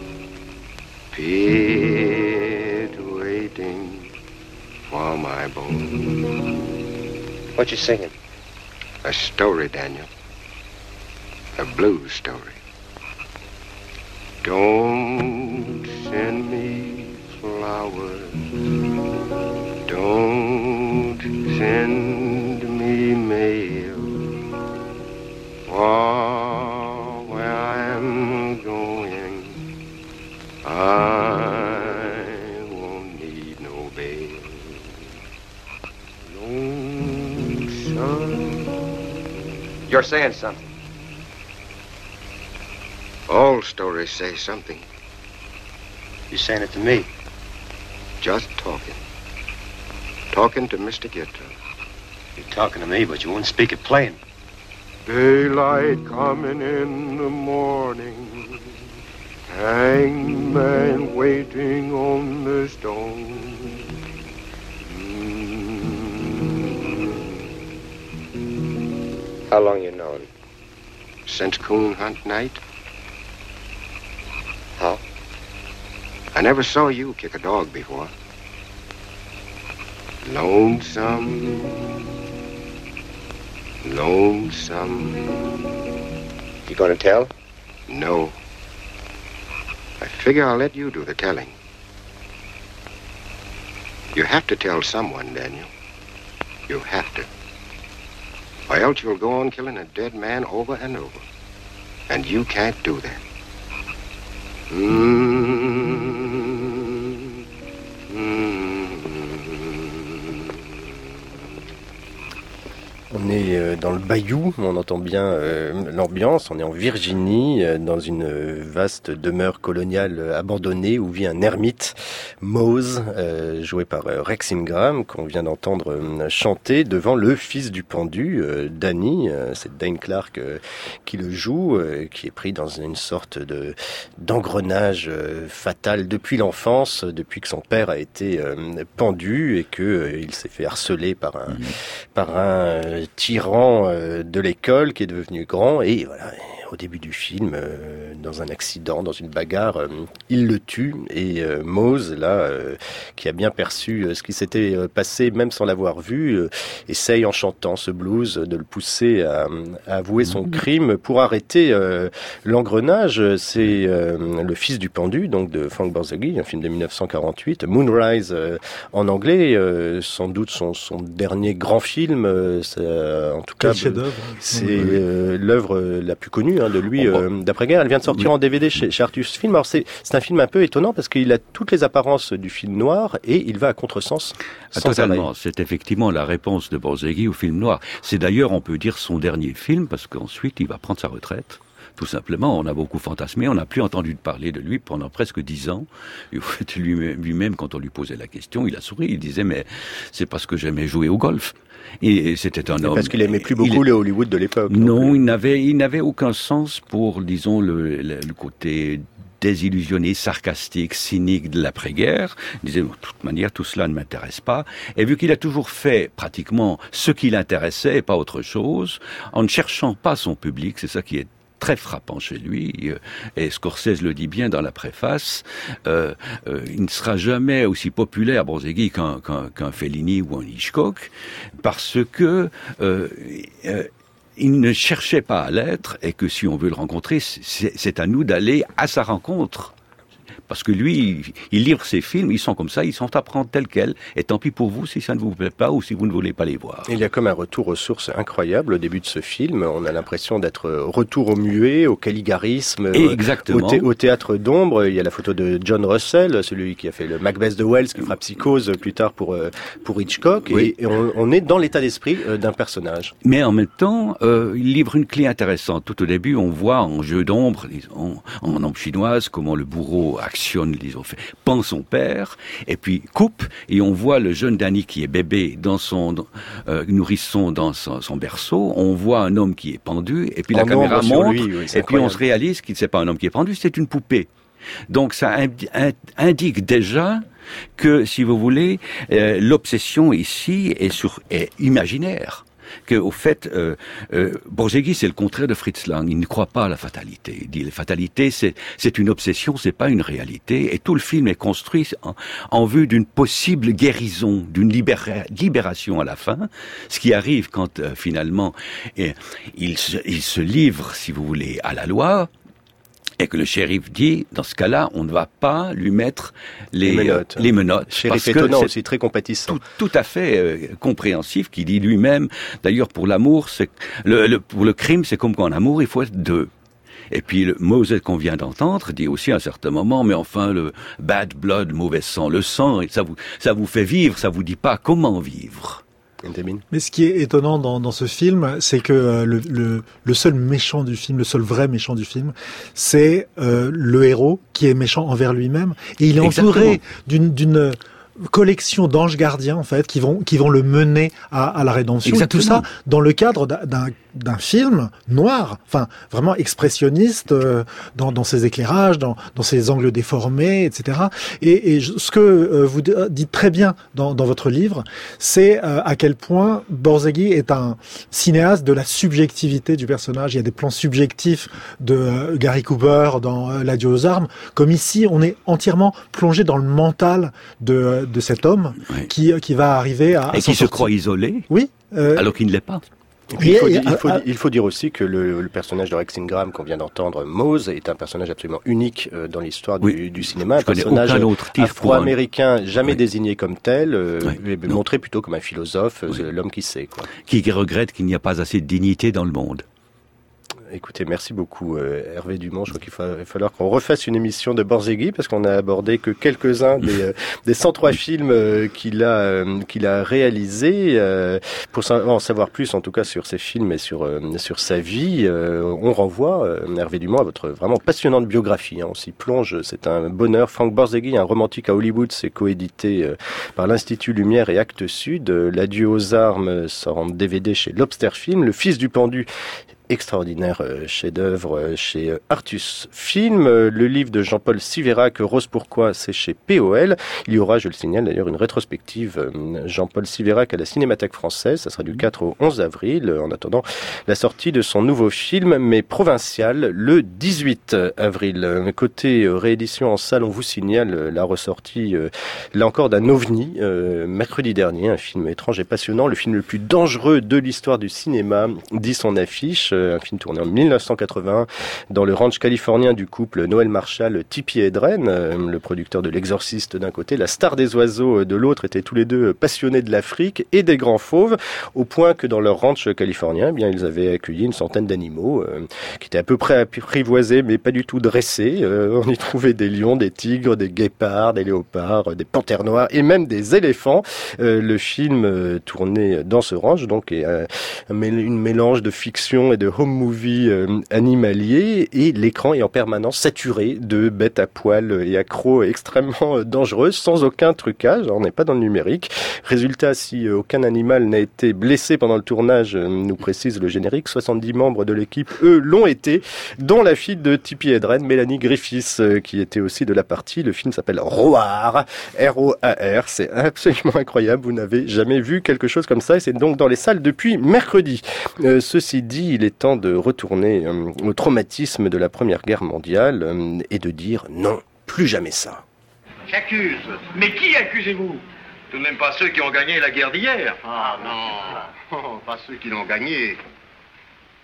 Speaker 13: pit waiting for my bones.
Speaker 8: What you singing?
Speaker 13: A story, Daniel. A blues story. Don't send me flowers. Don't send me mail. Oh, where I'm going, I won't need no bail. Lonesome.
Speaker 8: You're saying something.
Speaker 13: All stories say something.
Speaker 8: You're saying it to me.
Speaker 13: Just talking. Talking to Mister Gitto.
Speaker 8: You're talking to me, but you won't speak it plain.
Speaker 13: Daylight coming in the morning, hangman waiting on the stone.
Speaker 8: How long you known?
Speaker 13: Since coon hunt night.
Speaker 8: How?
Speaker 13: I never saw you kick a dog before. Lonesome. Lonesome.
Speaker 8: You gonna tell?
Speaker 13: No. I figure I'll let you do the telling. You have to tell someone, Daniel. You have to. Or else you'll go on killing a dead man over and over. And you can't do that. Mm-hmm.
Speaker 2: On est dans le bayou, on entend bien euh, l'ambiance, on est en Virginie, euh, dans une vaste demeure coloniale abandonnée où vit un ermite, Mose, euh, joué par euh, Rex Ingram, qu'on vient d'entendre euh, chanter devant le fils du pendu, euh, Danny, euh, c'est Dane Clark euh, qui le joue, euh, qui est pris dans une sorte de d'engrenage euh, fatal depuis l'enfance, depuis que son père a été euh, pendu et que euh, il s'est fait harceler par un, mmh. par un euh, tyran euh, de l'école qui est devenu grand et voilà, au début du film, euh, dans un accident, dans une bagarre, euh, il le tue et euh, Mose, là, euh, qui a bien perçu euh, ce qui s'était euh, passé, même sans l'avoir vu, euh, essaye en chantant ce blues de le pousser à, à avouer son crime pour arrêter euh, l'engrenage. C'est euh, le fils du pendu, donc de Frank Borzage, un film de dix-neuf cent quarante-huit, Moonrise euh, en anglais, euh, sans doute son, son dernier grand film, euh, euh, en tout
Speaker 7: Quel
Speaker 2: cas,
Speaker 7: chef-d'œuvre.
Speaker 2: c'est euh, l'œuvre la plus connue hein, de lui euh, d'après-guerre. Elle vient de sortir oui. en D V D chez, chez Artus Film. Alors c'est, c'est un film un peu étonnant parce qu'il a toutes les apparences du film noir et il va à contresens.
Speaker 3: Ah, totalement. Arrêt. C'est effectivement la réponse de Borzage au film noir. C'est d'ailleurs, on peut dire, son dernier film parce qu'ensuite il va prendre sa retraite. Tout simplement, on a beaucoup fantasmé, on n'a plus entendu parler de lui pendant presque dix ans. Et au fait, lui-même, quand on lui posait la question, il a souri, il disait, mais c'est parce que j'aimais jouer au golf. Et c'était un
Speaker 2: et
Speaker 3: homme...
Speaker 2: Parce qu'il aimait plus beaucoup il... le Hollywood de l'époque.
Speaker 3: Non, il n'avait, il n'avait aucun sens pour, disons, le, le, le côté désillusionné, sarcastique, cynique de l'après-guerre. Il disait, de toute manière, tout cela ne m'intéresse pas. Et vu qu'il a toujours fait pratiquement ce qui l'intéressait et pas autre chose, en ne cherchant pas son public, c'est ça qui est très frappant chez lui, et Scorsese le dit bien dans la préface, euh, euh, il ne sera jamais aussi populaire, Borzage, qu'un, qu'un, qu'un Fellini ou un Hitchcock, parce que euh, euh, il ne cherchait pas à l'être et que si on veut le rencontrer, c'est, c'est à nous d'aller à sa rencontre. Parce que lui, il livre ses films, ils sont comme ça, ils sont à prendre tels quels. Et tant pis pour vous si ça ne vous plaît pas ou si vous ne voulez pas les voir.
Speaker 2: Il y a comme un retour aux sources incroyable au début de ce film. On a l'impression d'être retour au muet, au caligarisme,
Speaker 3: exactement.
Speaker 2: Au, thé- au théâtre d'ombre. Il y a la photo de John Russell, celui qui a fait le Macbeth de Wells, qui fera Psychose plus tard pour, pour Hitchcock. Oui. Et, et on, on est dans l'état d'esprit d'un personnage.
Speaker 3: Mais en même temps, euh, il livre une clé intéressante. Tout au début, on voit en jeu d'ombre, en, en langue chinoise, comment le bourreau actionne, disons, fait, pend son père, et puis coupe, et on voit le jeune Danny qui est bébé dans son euh, nourrisson dans son, son berceau. On voit un homme qui est pendu, et puis la
Speaker 2: en
Speaker 3: caméra montre,
Speaker 2: lui, oui,
Speaker 3: et
Speaker 2: incroyable.
Speaker 3: puis on se réalise qu'il n'est pas un homme qui est pendu, c'est une poupée. Donc ça indique déjà que, si vous voulez, euh, l'obsession ici est, sur, est imaginaire. Que, au fait, euh, euh, Borzégui, c'est le contraire de Fritz Lang. Il ne croit pas à la fatalité. Il dit la fatalité, c'est, c'est une obsession, c'est pas une réalité. Et tout le film est construit en, en vue d'une possible guérison, d'une libéra- libération à la fin. Ce qui arrive quand, euh, finalement, eh, il, se, il se livre, si vous voulez, à la loi. Et que le shérif dit, dans ce cas-là, on ne va pas lui mettre les, les menottes. Euh, les menottes
Speaker 2: shérif étonnant aussi, très compatissant.
Speaker 3: Tout, tout à fait euh, compréhensif, qui dit lui-même, d'ailleurs pour l'amour, c'est, le, le, pour le crime, c'est comme qu'en amour, il faut être deux. Et puis le Moses qu'on vient d'entendre dit aussi à un certain moment, mais enfin le bad blood, mauvais sang, le sang, ça vous, ça vous fait vivre, ça vous dit pas comment vivre.
Speaker 7: Mais ce qui est étonnant dans, dans ce film, c'est que euh, le, le, le seul méchant du film, le seul vrai méchant du film, c'est euh, le héros qui est méchant envers lui-même. Et il est
Speaker 3: Exactement.
Speaker 7: entouré d'une, d'une collection d'anges gardiens, en fait, qui vont, qui vont le mener à, à la rédemption.
Speaker 3: Exactement.
Speaker 7: Et tout ça dans le cadre d'un, d'un, d'un film noir, enfin, vraiment expressionniste, euh, dans, dans ses éclairages, dans, dans ses angles déformés, et cetera. Et, et je, ce que euh, vous dites très bien dans, dans votre livre, c'est euh, à quel point Borzégui est un cinéaste de la subjectivité du personnage. Il y a des plans subjectifs de euh, Gary Cooper dans euh, L'Adieu aux armes. Comme ici, on est entièrement plongé dans le mental de, de cet homme oui. qui, qui va arriver à...
Speaker 3: Et
Speaker 7: à
Speaker 3: qui se croit isolé,
Speaker 7: oui,
Speaker 3: euh, alors qu'il ne l'est pas.
Speaker 2: Et puis, il, faut, il, faut, il faut dire aussi que le, le personnage de Rex Ingram qu'on vient d'entendre, Mose, est un personnage absolument unique euh, dans l'histoire du, oui. du cinéma. Un personnage afro-américain, jamais oui. désigné comme tel, euh, oui. montré plutôt comme un philosophe, oui. euh, l'homme qui sait. Quoi.
Speaker 3: Qui, qui regrette qu'il n'y a pas assez de dignité dans le monde.
Speaker 2: Écoutez, merci beaucoup euh, Hervé Dumont. Je crois qu'il va falloir qu'on refasse une émission de Borzégui parce qu'on a abordé que quelques-uns des, euh, des cent trois films euh, qu'il a euh, qu'il a réalisés. Euh, pour en savoir plus, en tout cas, sur ses films et sur euh, sur sa vie, euh, on renvoie euh, Hervé Dumont à votre vraiment passionnante biographie. Hein. On s'y plonge, c'est un bonheur. Frank Borzégui, un romantique à Hollywood, c'est coédité euh, par l'Institut Lumière et Actes Sud. Euh, L'Adieu aux armes sort en D V D chez Lobster Film. Le Fils du pendu, extraordinaire euh, chef-d'œuvre euh, chez euh, Artus Film. Euh, le livre de Jean-Paul Siverac, Rose pourquoi, c'est chez P O L. Il y aura, je le signale d'ailleurs, une rétrospective euh, Jean-Paul Siverac à la Cinémathèque française. Ça sera du quatre au onze avril, euh, en attendant la sortie de son nouveau film, mais provincial, le dix-huit avril. Euh, côté euh, réédition en salle, on vous signale euh, la ressortie, euh, là encore, d'un ovni, euh, mercredi dernier, un film étrange et passionnant, le film le plus dangereux de l'histoire du cinéma, dit son affiche. Un film tourné en dix-neuf cent quatre-vingt dans le ranch californien du couple Noël Marshall, Tippi Hedren, le producteur de L'Exorciste d'un côté, la star des oiseaux de l'autre, étaient tous les deux passionnés de l'Afrique et des grands fauves, au point que dans leur ranch californien, eh bien, ils avaient accueilli une centaine d'animaux euh, qui étaient à peu près apprivoisés, mais pas du tout dressés. Euh, on y trouvait des lions, des tigres, des guépards, des léopards, des panthères noires et même des éléphants. Euh, le film euh, tourné dans ce ranch, donc, est euh, un, une mélange de fiction et de home movie euh, animalier, et l'écran est en permanence saturé de bêtes à poil et accros extrêmement dangereuses, sans aucun trucage. Alors, on n'est pas dans le numérique. Résultat, si euh, aucun animal n'a été blessé pendant le tournage, euh, nous précise le générique, soixante-dix membres de l'équipe, eux, l'ont été, dont la fille de Tippi Hedren, Mélanie Griffiths, euh, qui était aussi de la partie. Le film s'appelle Roar, R O A R. C'est absolument incroyable. Vous n'avez jamais vu quelque chose comme ça, et c'est donc dans les salles depuis mercredi. Euh, ceci dit, il est temps de retourner euh, au traumatisme de la Première Guerre mondiale euh, et de dire non, plus jamais ça.
Speaker 14: J'accuse. Mais qui accusez-vous? Tout de même pas ceux qui ont gagné la guerre d'hier.
Speaker 13: Ah non, oh, pas ceux qui l'ont gagné.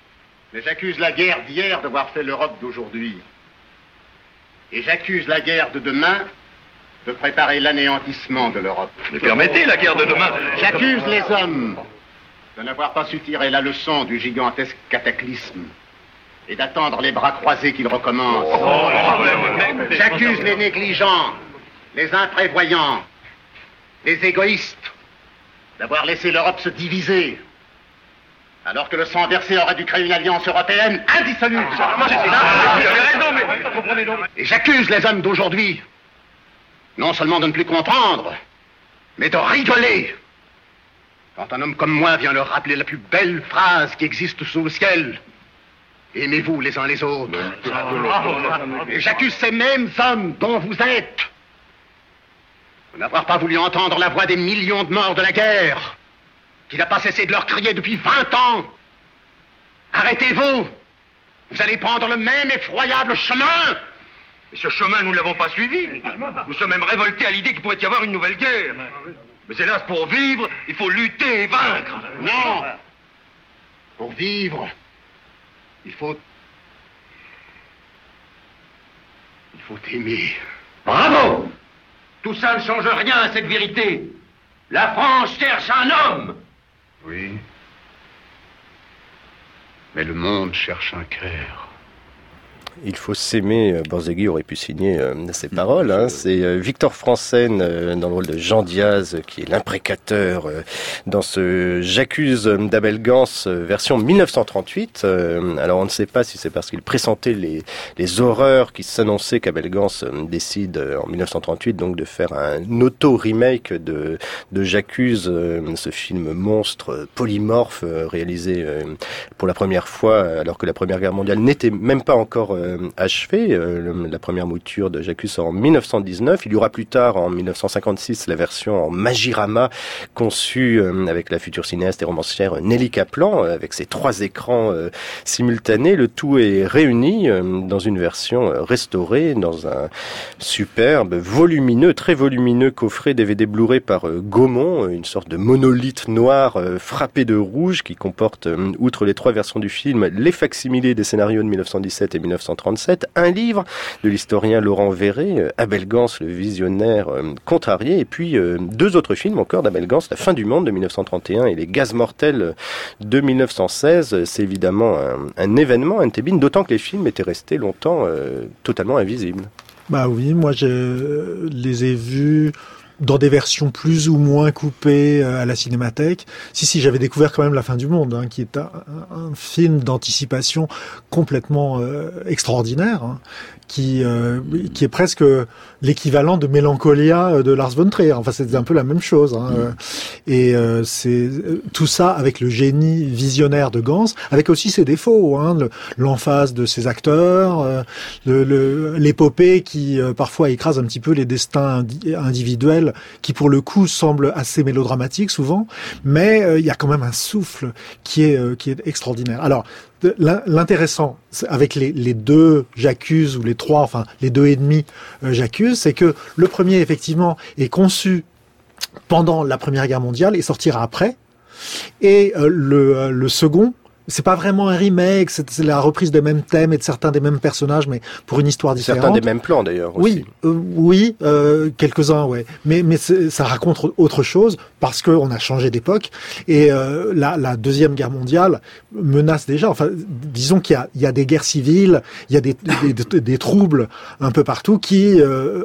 Speaker 13: Mais j'accuse la guerre d'hier d'avoir fait l'Europe d'aujourd'hui. Et j'accuse la guerre de demain de préparer l'anéantissement de l'Europe.
Speaker 14: Mais permettez la guerre de demain.
Speaker 13: J'accuse les hommes de n'avoir pas su tirer la leçon du gigantesque cataclysme et d'attendre les bras croisés qu'il recommence.
Speaker 14: Oh, oh, mais, mais, mais,
Speaker 13: J'accuse les négligents, les imprévoyants, les égoïstes d'avoir laissé l'Europe se diviser, alors que le sang versé aurait dû créer une alliance européenne indissoluble. Et j'accuse les hommes d'aujourd'hui, non seulement de ne plus comprendre, mais de rigoler. Quand un homme comme moi vient leur rappeler la plus belle phrase qui existe sous le ciel, aimez-vous les uns les autres. Et j'accuse ces mêmes hommes dont vous êtes de n'avoir pas voulu entendre la voix des millions de morts de la guerre, qui n'a pas cessé de leur crier depuis vingt ans. Arrêtez-vous! Vous allez prendre le même effroyable chemin!
Speaker 14: Et ce chemin, nous ne l'avons pas suivi. Nous sommes même révoltés à l'idée qu'il pourrait y avoir une nouvelle guerre. Mais hélas, pour vivre, il faut lutter et vaincre.
Speaker 13: Non! Pour vivre, il faut... Il faut aimer.
Speaker 14: Bravo! Tout ça ne change rien à cette vérité. La France cherche un homme.
Speaker 13: Oui. Mais le monde cherche un cœur.
Speaker 2: Il faut s'aimer, Borzégui aurait pu signer euh, ces paroles. Hein. C'est euh, Victor Franssen euh, dans le rôle de Jean Diaz qui est l'imprécateur euh, dans ce J'accuse d'Abel Gans euh, version mille neuf cent trente-huit. Euh, alors on ne sait pas si c'est parce qu'il pressentait les, les horreurs qui s'annonçaient qu'Abel Gans euh, décide euh, en mille neuf cent trente-huit donc de faire un auto-remake de, de J'accuse, euh, ce film monstre euh, polymorphe euh, réalisé euh, pour la première fois alors que la Première Guerre mondiale n'était même pas encore euh, achevé. Euh, la première mouture de J'accuse sort en mille neuf cent dix-neuf. Il y aura plus tard, en mille neuf cent cinquante-six, la version en Magirama, conçue euh, avec la future cinéaste et romancière Nelly Kaplan, euh, avec ses trois écrans euh, simultanés. Le tout est réuni euh, dans une version euh, restaurée, dans un superbe, volumineux, très volumineux coffret D V D Blu-ray par euh, Gaumont, une sorte de monolithe noir euh, frappé de rouge qui comporte, euh, outre les trois versions du film, les facsimilés des scénarios de mille neuf cent dix-sept et mille neuf cent trente-sept, un livre de l'historien Laurent Verret, euh, Abel Gans, le visionnaire euh, contrarié, et puis euh, deux autres films encore d'Abel Gans, La fin du monde de mille neuf cent trente et un et Les gaz mortels de mille neuf cent seize. C'est évidemment un, un événement, un Tébine, d'autant que les films étaient restés longtemps euh, totalement invisibles.
Speaker 7: Bah oui, moi je les ai vus dans des versions plus ou moins coupées à la Cinémathèque. Si, si, j'avais découvert quand même La fin du monde, hein, qui est un, un film d'anticipation complètement euh, extraordinaire, hein, qui euh, qui est presque l'équivalent de Mélancolia de Lars von Trier. Enfin, c'est un peu la même chose. Hein. Mmh. Et euh, c'est tout ça avec le génie visionnaire de Gans, avec aussi ses défauts, hein, le, l'emphase de ses acteurs, euh, le, le, l'épopée qui euh, parfois écrase un petit peu les destins indi- individuels, qui pour le coup semblent assez mélodramatiques souvent, mais euh, il y a quand même un souffle qui est euh, qui est extraordinaire. Alors l'intéressant avec les, les deux J'accuse ou les trois, enfin les deux et demi euh, J'accuse, c'est que le premier effectivement est conçu pendant la Première Guerre mondiale et sortira après, et euh, le, euh, le second, c'est pas vraiment un remake, c'est, c'est la reprise des mêmes thèmes et de certains des mêmes personnages, mais pour une histoire différente.
Speaker 2: Certains des mêmes plans d'ailleurs aussi.
Speaker 7: Oui, euh, oui, euh, quelques-uns, ouais. Mais mais ça raconte autre chose parce que on a changé d'époque et euh, la, la deuxième guerre mondiale menace déjà. Enfin, disons qu'il y a il y a des guerres civiles, il y a des des, des, des troubles un peu partout qui euh,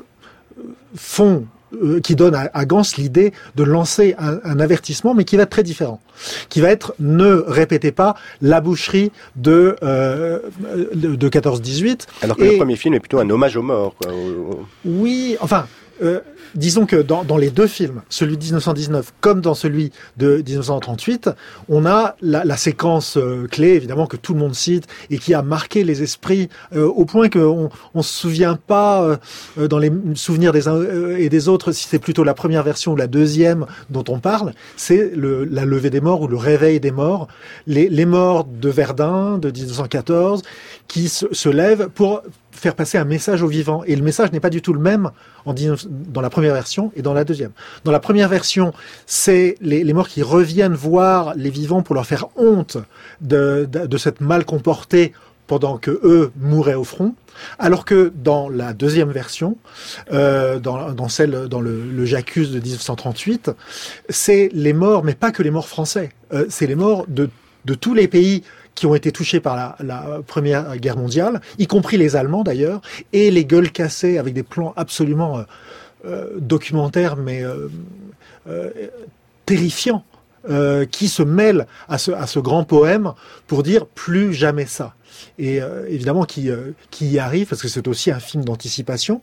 Speaker 7: font qui donne à, à Gans l'idée de lancer un, un avertissement, mais qui va être très différent, qui va être ne répétez pas la boucherie de euh, de, de quatorze dix-huit.
Speaker 2: Alors que et... le premier film est plutôt un hommage aux morts, quoi.
Speaker 7: Oui, enfin. Euh, disons que dans, dans les deux films, celui de dix-neuf cent dix-neuf comme dans celui de dix-neuf cent trente-huit, on a la, la séquence euh, clé, évidemment, que tout le monde cite et qui a marqué les esprits euh, au point qu'on on se souvient pas euh, dans les souvenirs des uns et des autres si c'est plutôt la première version ou la deuxième dont on parle. C'est le, la levée des morts ou le réveil des morts, les, les morts de Verdun de dix-neuf cent quatorze qui se, se lèvent pour faire passer un message aux vivants. Et le message n'est pas du tout le même en dans la première version et dans la deuxième. Dans la première version, c'est les, les morts qui reviennent voir les vivants pour leur faire honte de, de, de s'être mal comportés pendant que eux mouraient au front, alors que dans la deuxième version, euh, dans, dans celle dans le, le J'accuse de dix-neuf cent trente-huit, c'est les morts, mais pas que les morts français, euh, c'est les morts de, de tous les pays qui ont été touchés par la, la Première Guerre mondiale, y compris les Allemands d'ailleurs, et les gueules cassées avec des plans absolument euh, euh, documentaires, mais euh, euh, terrifiants, euh, qui se mêlent à ce, à ce grand poème pour dire plus jamais ça. Et euh, évidemment qui, euh, qui y arrive, parce que c'est aussi un film d'anticipation.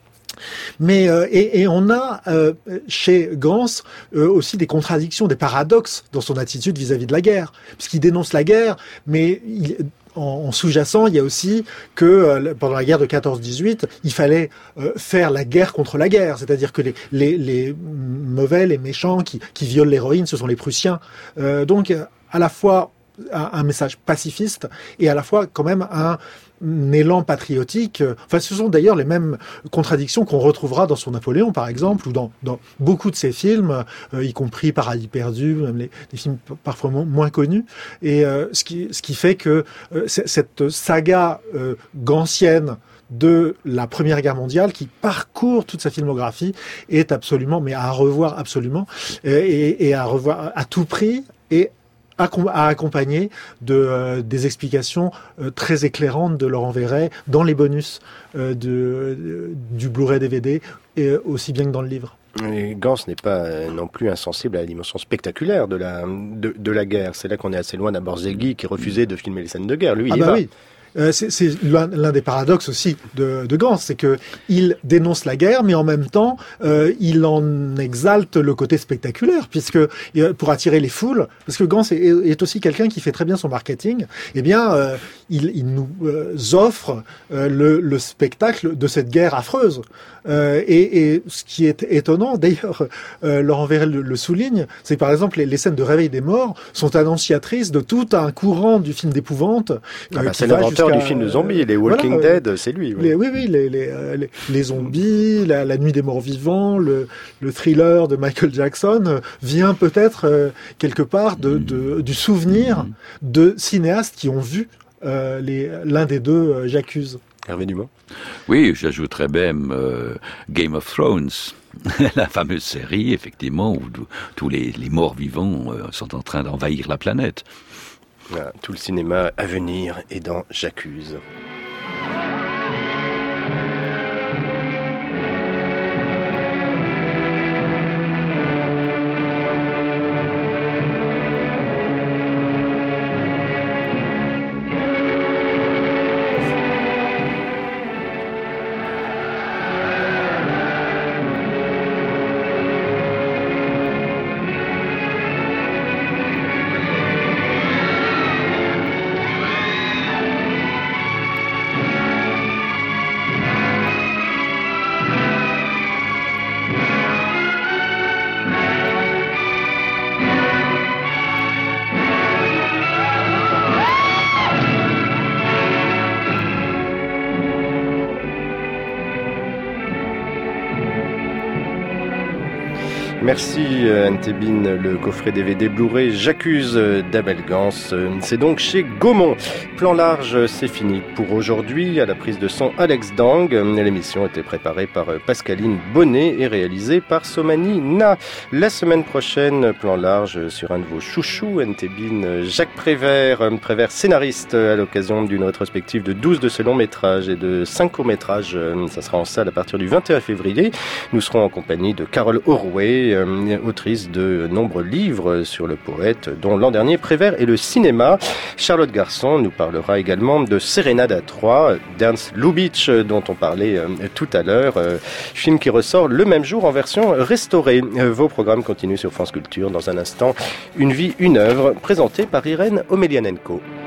Speaker 7: Mais euh, et, et on a euh, chez Gans euh, aussi des contradictions, des paradoxes dans son attitude vis-à-vis de la guerre, puisqu'il dénonce la guerre, mais il, en, en sous-jacent, il y a aussi que euh, pendant la guerre de quatorze dix-huit, il fallait euh, faire la guerre contre la guerre, c'est-à-dire que les, les, les mauvais, les méchants qui, qui violent l'héroïne, ce sont les Prussiens. Euh, donc à la fois un message pacifiste et à la fois quand même un, un élan patriotique. Enfin, ce sont d'ailleurs les mêmes contradictions qu'on retrouvera dans son Napoléon, par exemple, ou dans, dans beaucoup de ses films, euh, y compris Paradis perdu, même les, les films parfois mo- moins connus. Et euh, ce qui, ce qui fait que euh, cette saga euh, gansienne de la Première Guerre mondiale, qui parcourt toute sa filmographie, est absolument, mais à revoir absolument, et, et à revoir à tout prix, et à accompagner de, euh, des explications euh, très éclairantes de Laurent Verret dans les bonus euh, de, de, du Blu-ray D V D, et aussi bien que dans le livre.
Speaker 2: Et Gans n'est pas euh, non plus insensible à la dimension spectaculaire de la, de, de la guerre. C'est là qu'on est assez loin d'un Borzégui qui refusait de filmer les scènes de guerre. Lui, il
Speaker 7: ah
Speaker 2: y
Speaker 7: bah
Speaker 2: va.
Speaker 7: Oui. Euh, c'est, c'est l'un, l'un des paradoxes aussi de, de Gans, c'est que il dénonce la guerre, mais en même temps, euh, il en exalte le côté spectaculaire, puisque pour attirer les foules, parce que Gans est, est aussi quelqu'un qui fait très bien son marketing. Eh bien, euh, il, il nous euh, offre euh, le, le spectacle de cette guerre affreuse. Euh, et, et ce qui est étonnant, d'ailleurs, euh, Laurent Verret le, le souligne, c'est que par exemple les, les scènes de réveil des morts sont annonciatrices de tout un courant du film d'épouvante.
Speaker 2: Ah bah, euh, c'est l'inventeur du film de zombies, les Walking voilà, Dead, c'est lui. Oui,
Speaker 7: les, oui, oui, les, les, les, les zombies, la, la nuit des morts vivants, le, le thriller de Michael Jackson euh, vient peut-être euh, quelque part de, de, du souvenir de cinéastes qui ont vu euh, les, l'un des deux euh, J'accuse.
Speaker 2: Hervé Dumont.
Speaker 3: Oui, j'ajouterais même euh, Game of Thrones, la fameuse série, effectivement, où tous les, les morts vivants euh, sont en train d'envahir la planète.
Speaker 2: Voilà, tout le cinéma à venir est dans J'accuse. Merci Antebin, le coffret D V D Blu-ray J'accuse d'Abel Gans. C'est donc chez Gaumont. Plan large, c'est fini pour aujourd'hui. À la prise de son, Alex Dang. L'émission était préparée par Pascaline Bonnet et réalisée par Somani Na. La semaine prochaine, plan large sur un de vos chouchous, Antebin, Jacques Prévert. Prévert scénariste à l'occasion d'une rétrospective de douze de ses longs métrages et de cinq courts métrages. Ça sera en salle à partir du vingt et un février. Nous serons en compagnie de Carol Orway, autrice de nombreux livres sur le poète, dont l'an dernier Prévert et le cinéma. Charlotte Garçon nous parlera également de Sérénade à trois, d'Ernst Lubitsch, dont on parlait euh, tout à l'heure, euh, film qui ressort le même jour en version restaurée. Euh, vos programmes continuent sur France Culture. Dans un instant, Une vie, une œuvre, présenté par Irène Omelianenko.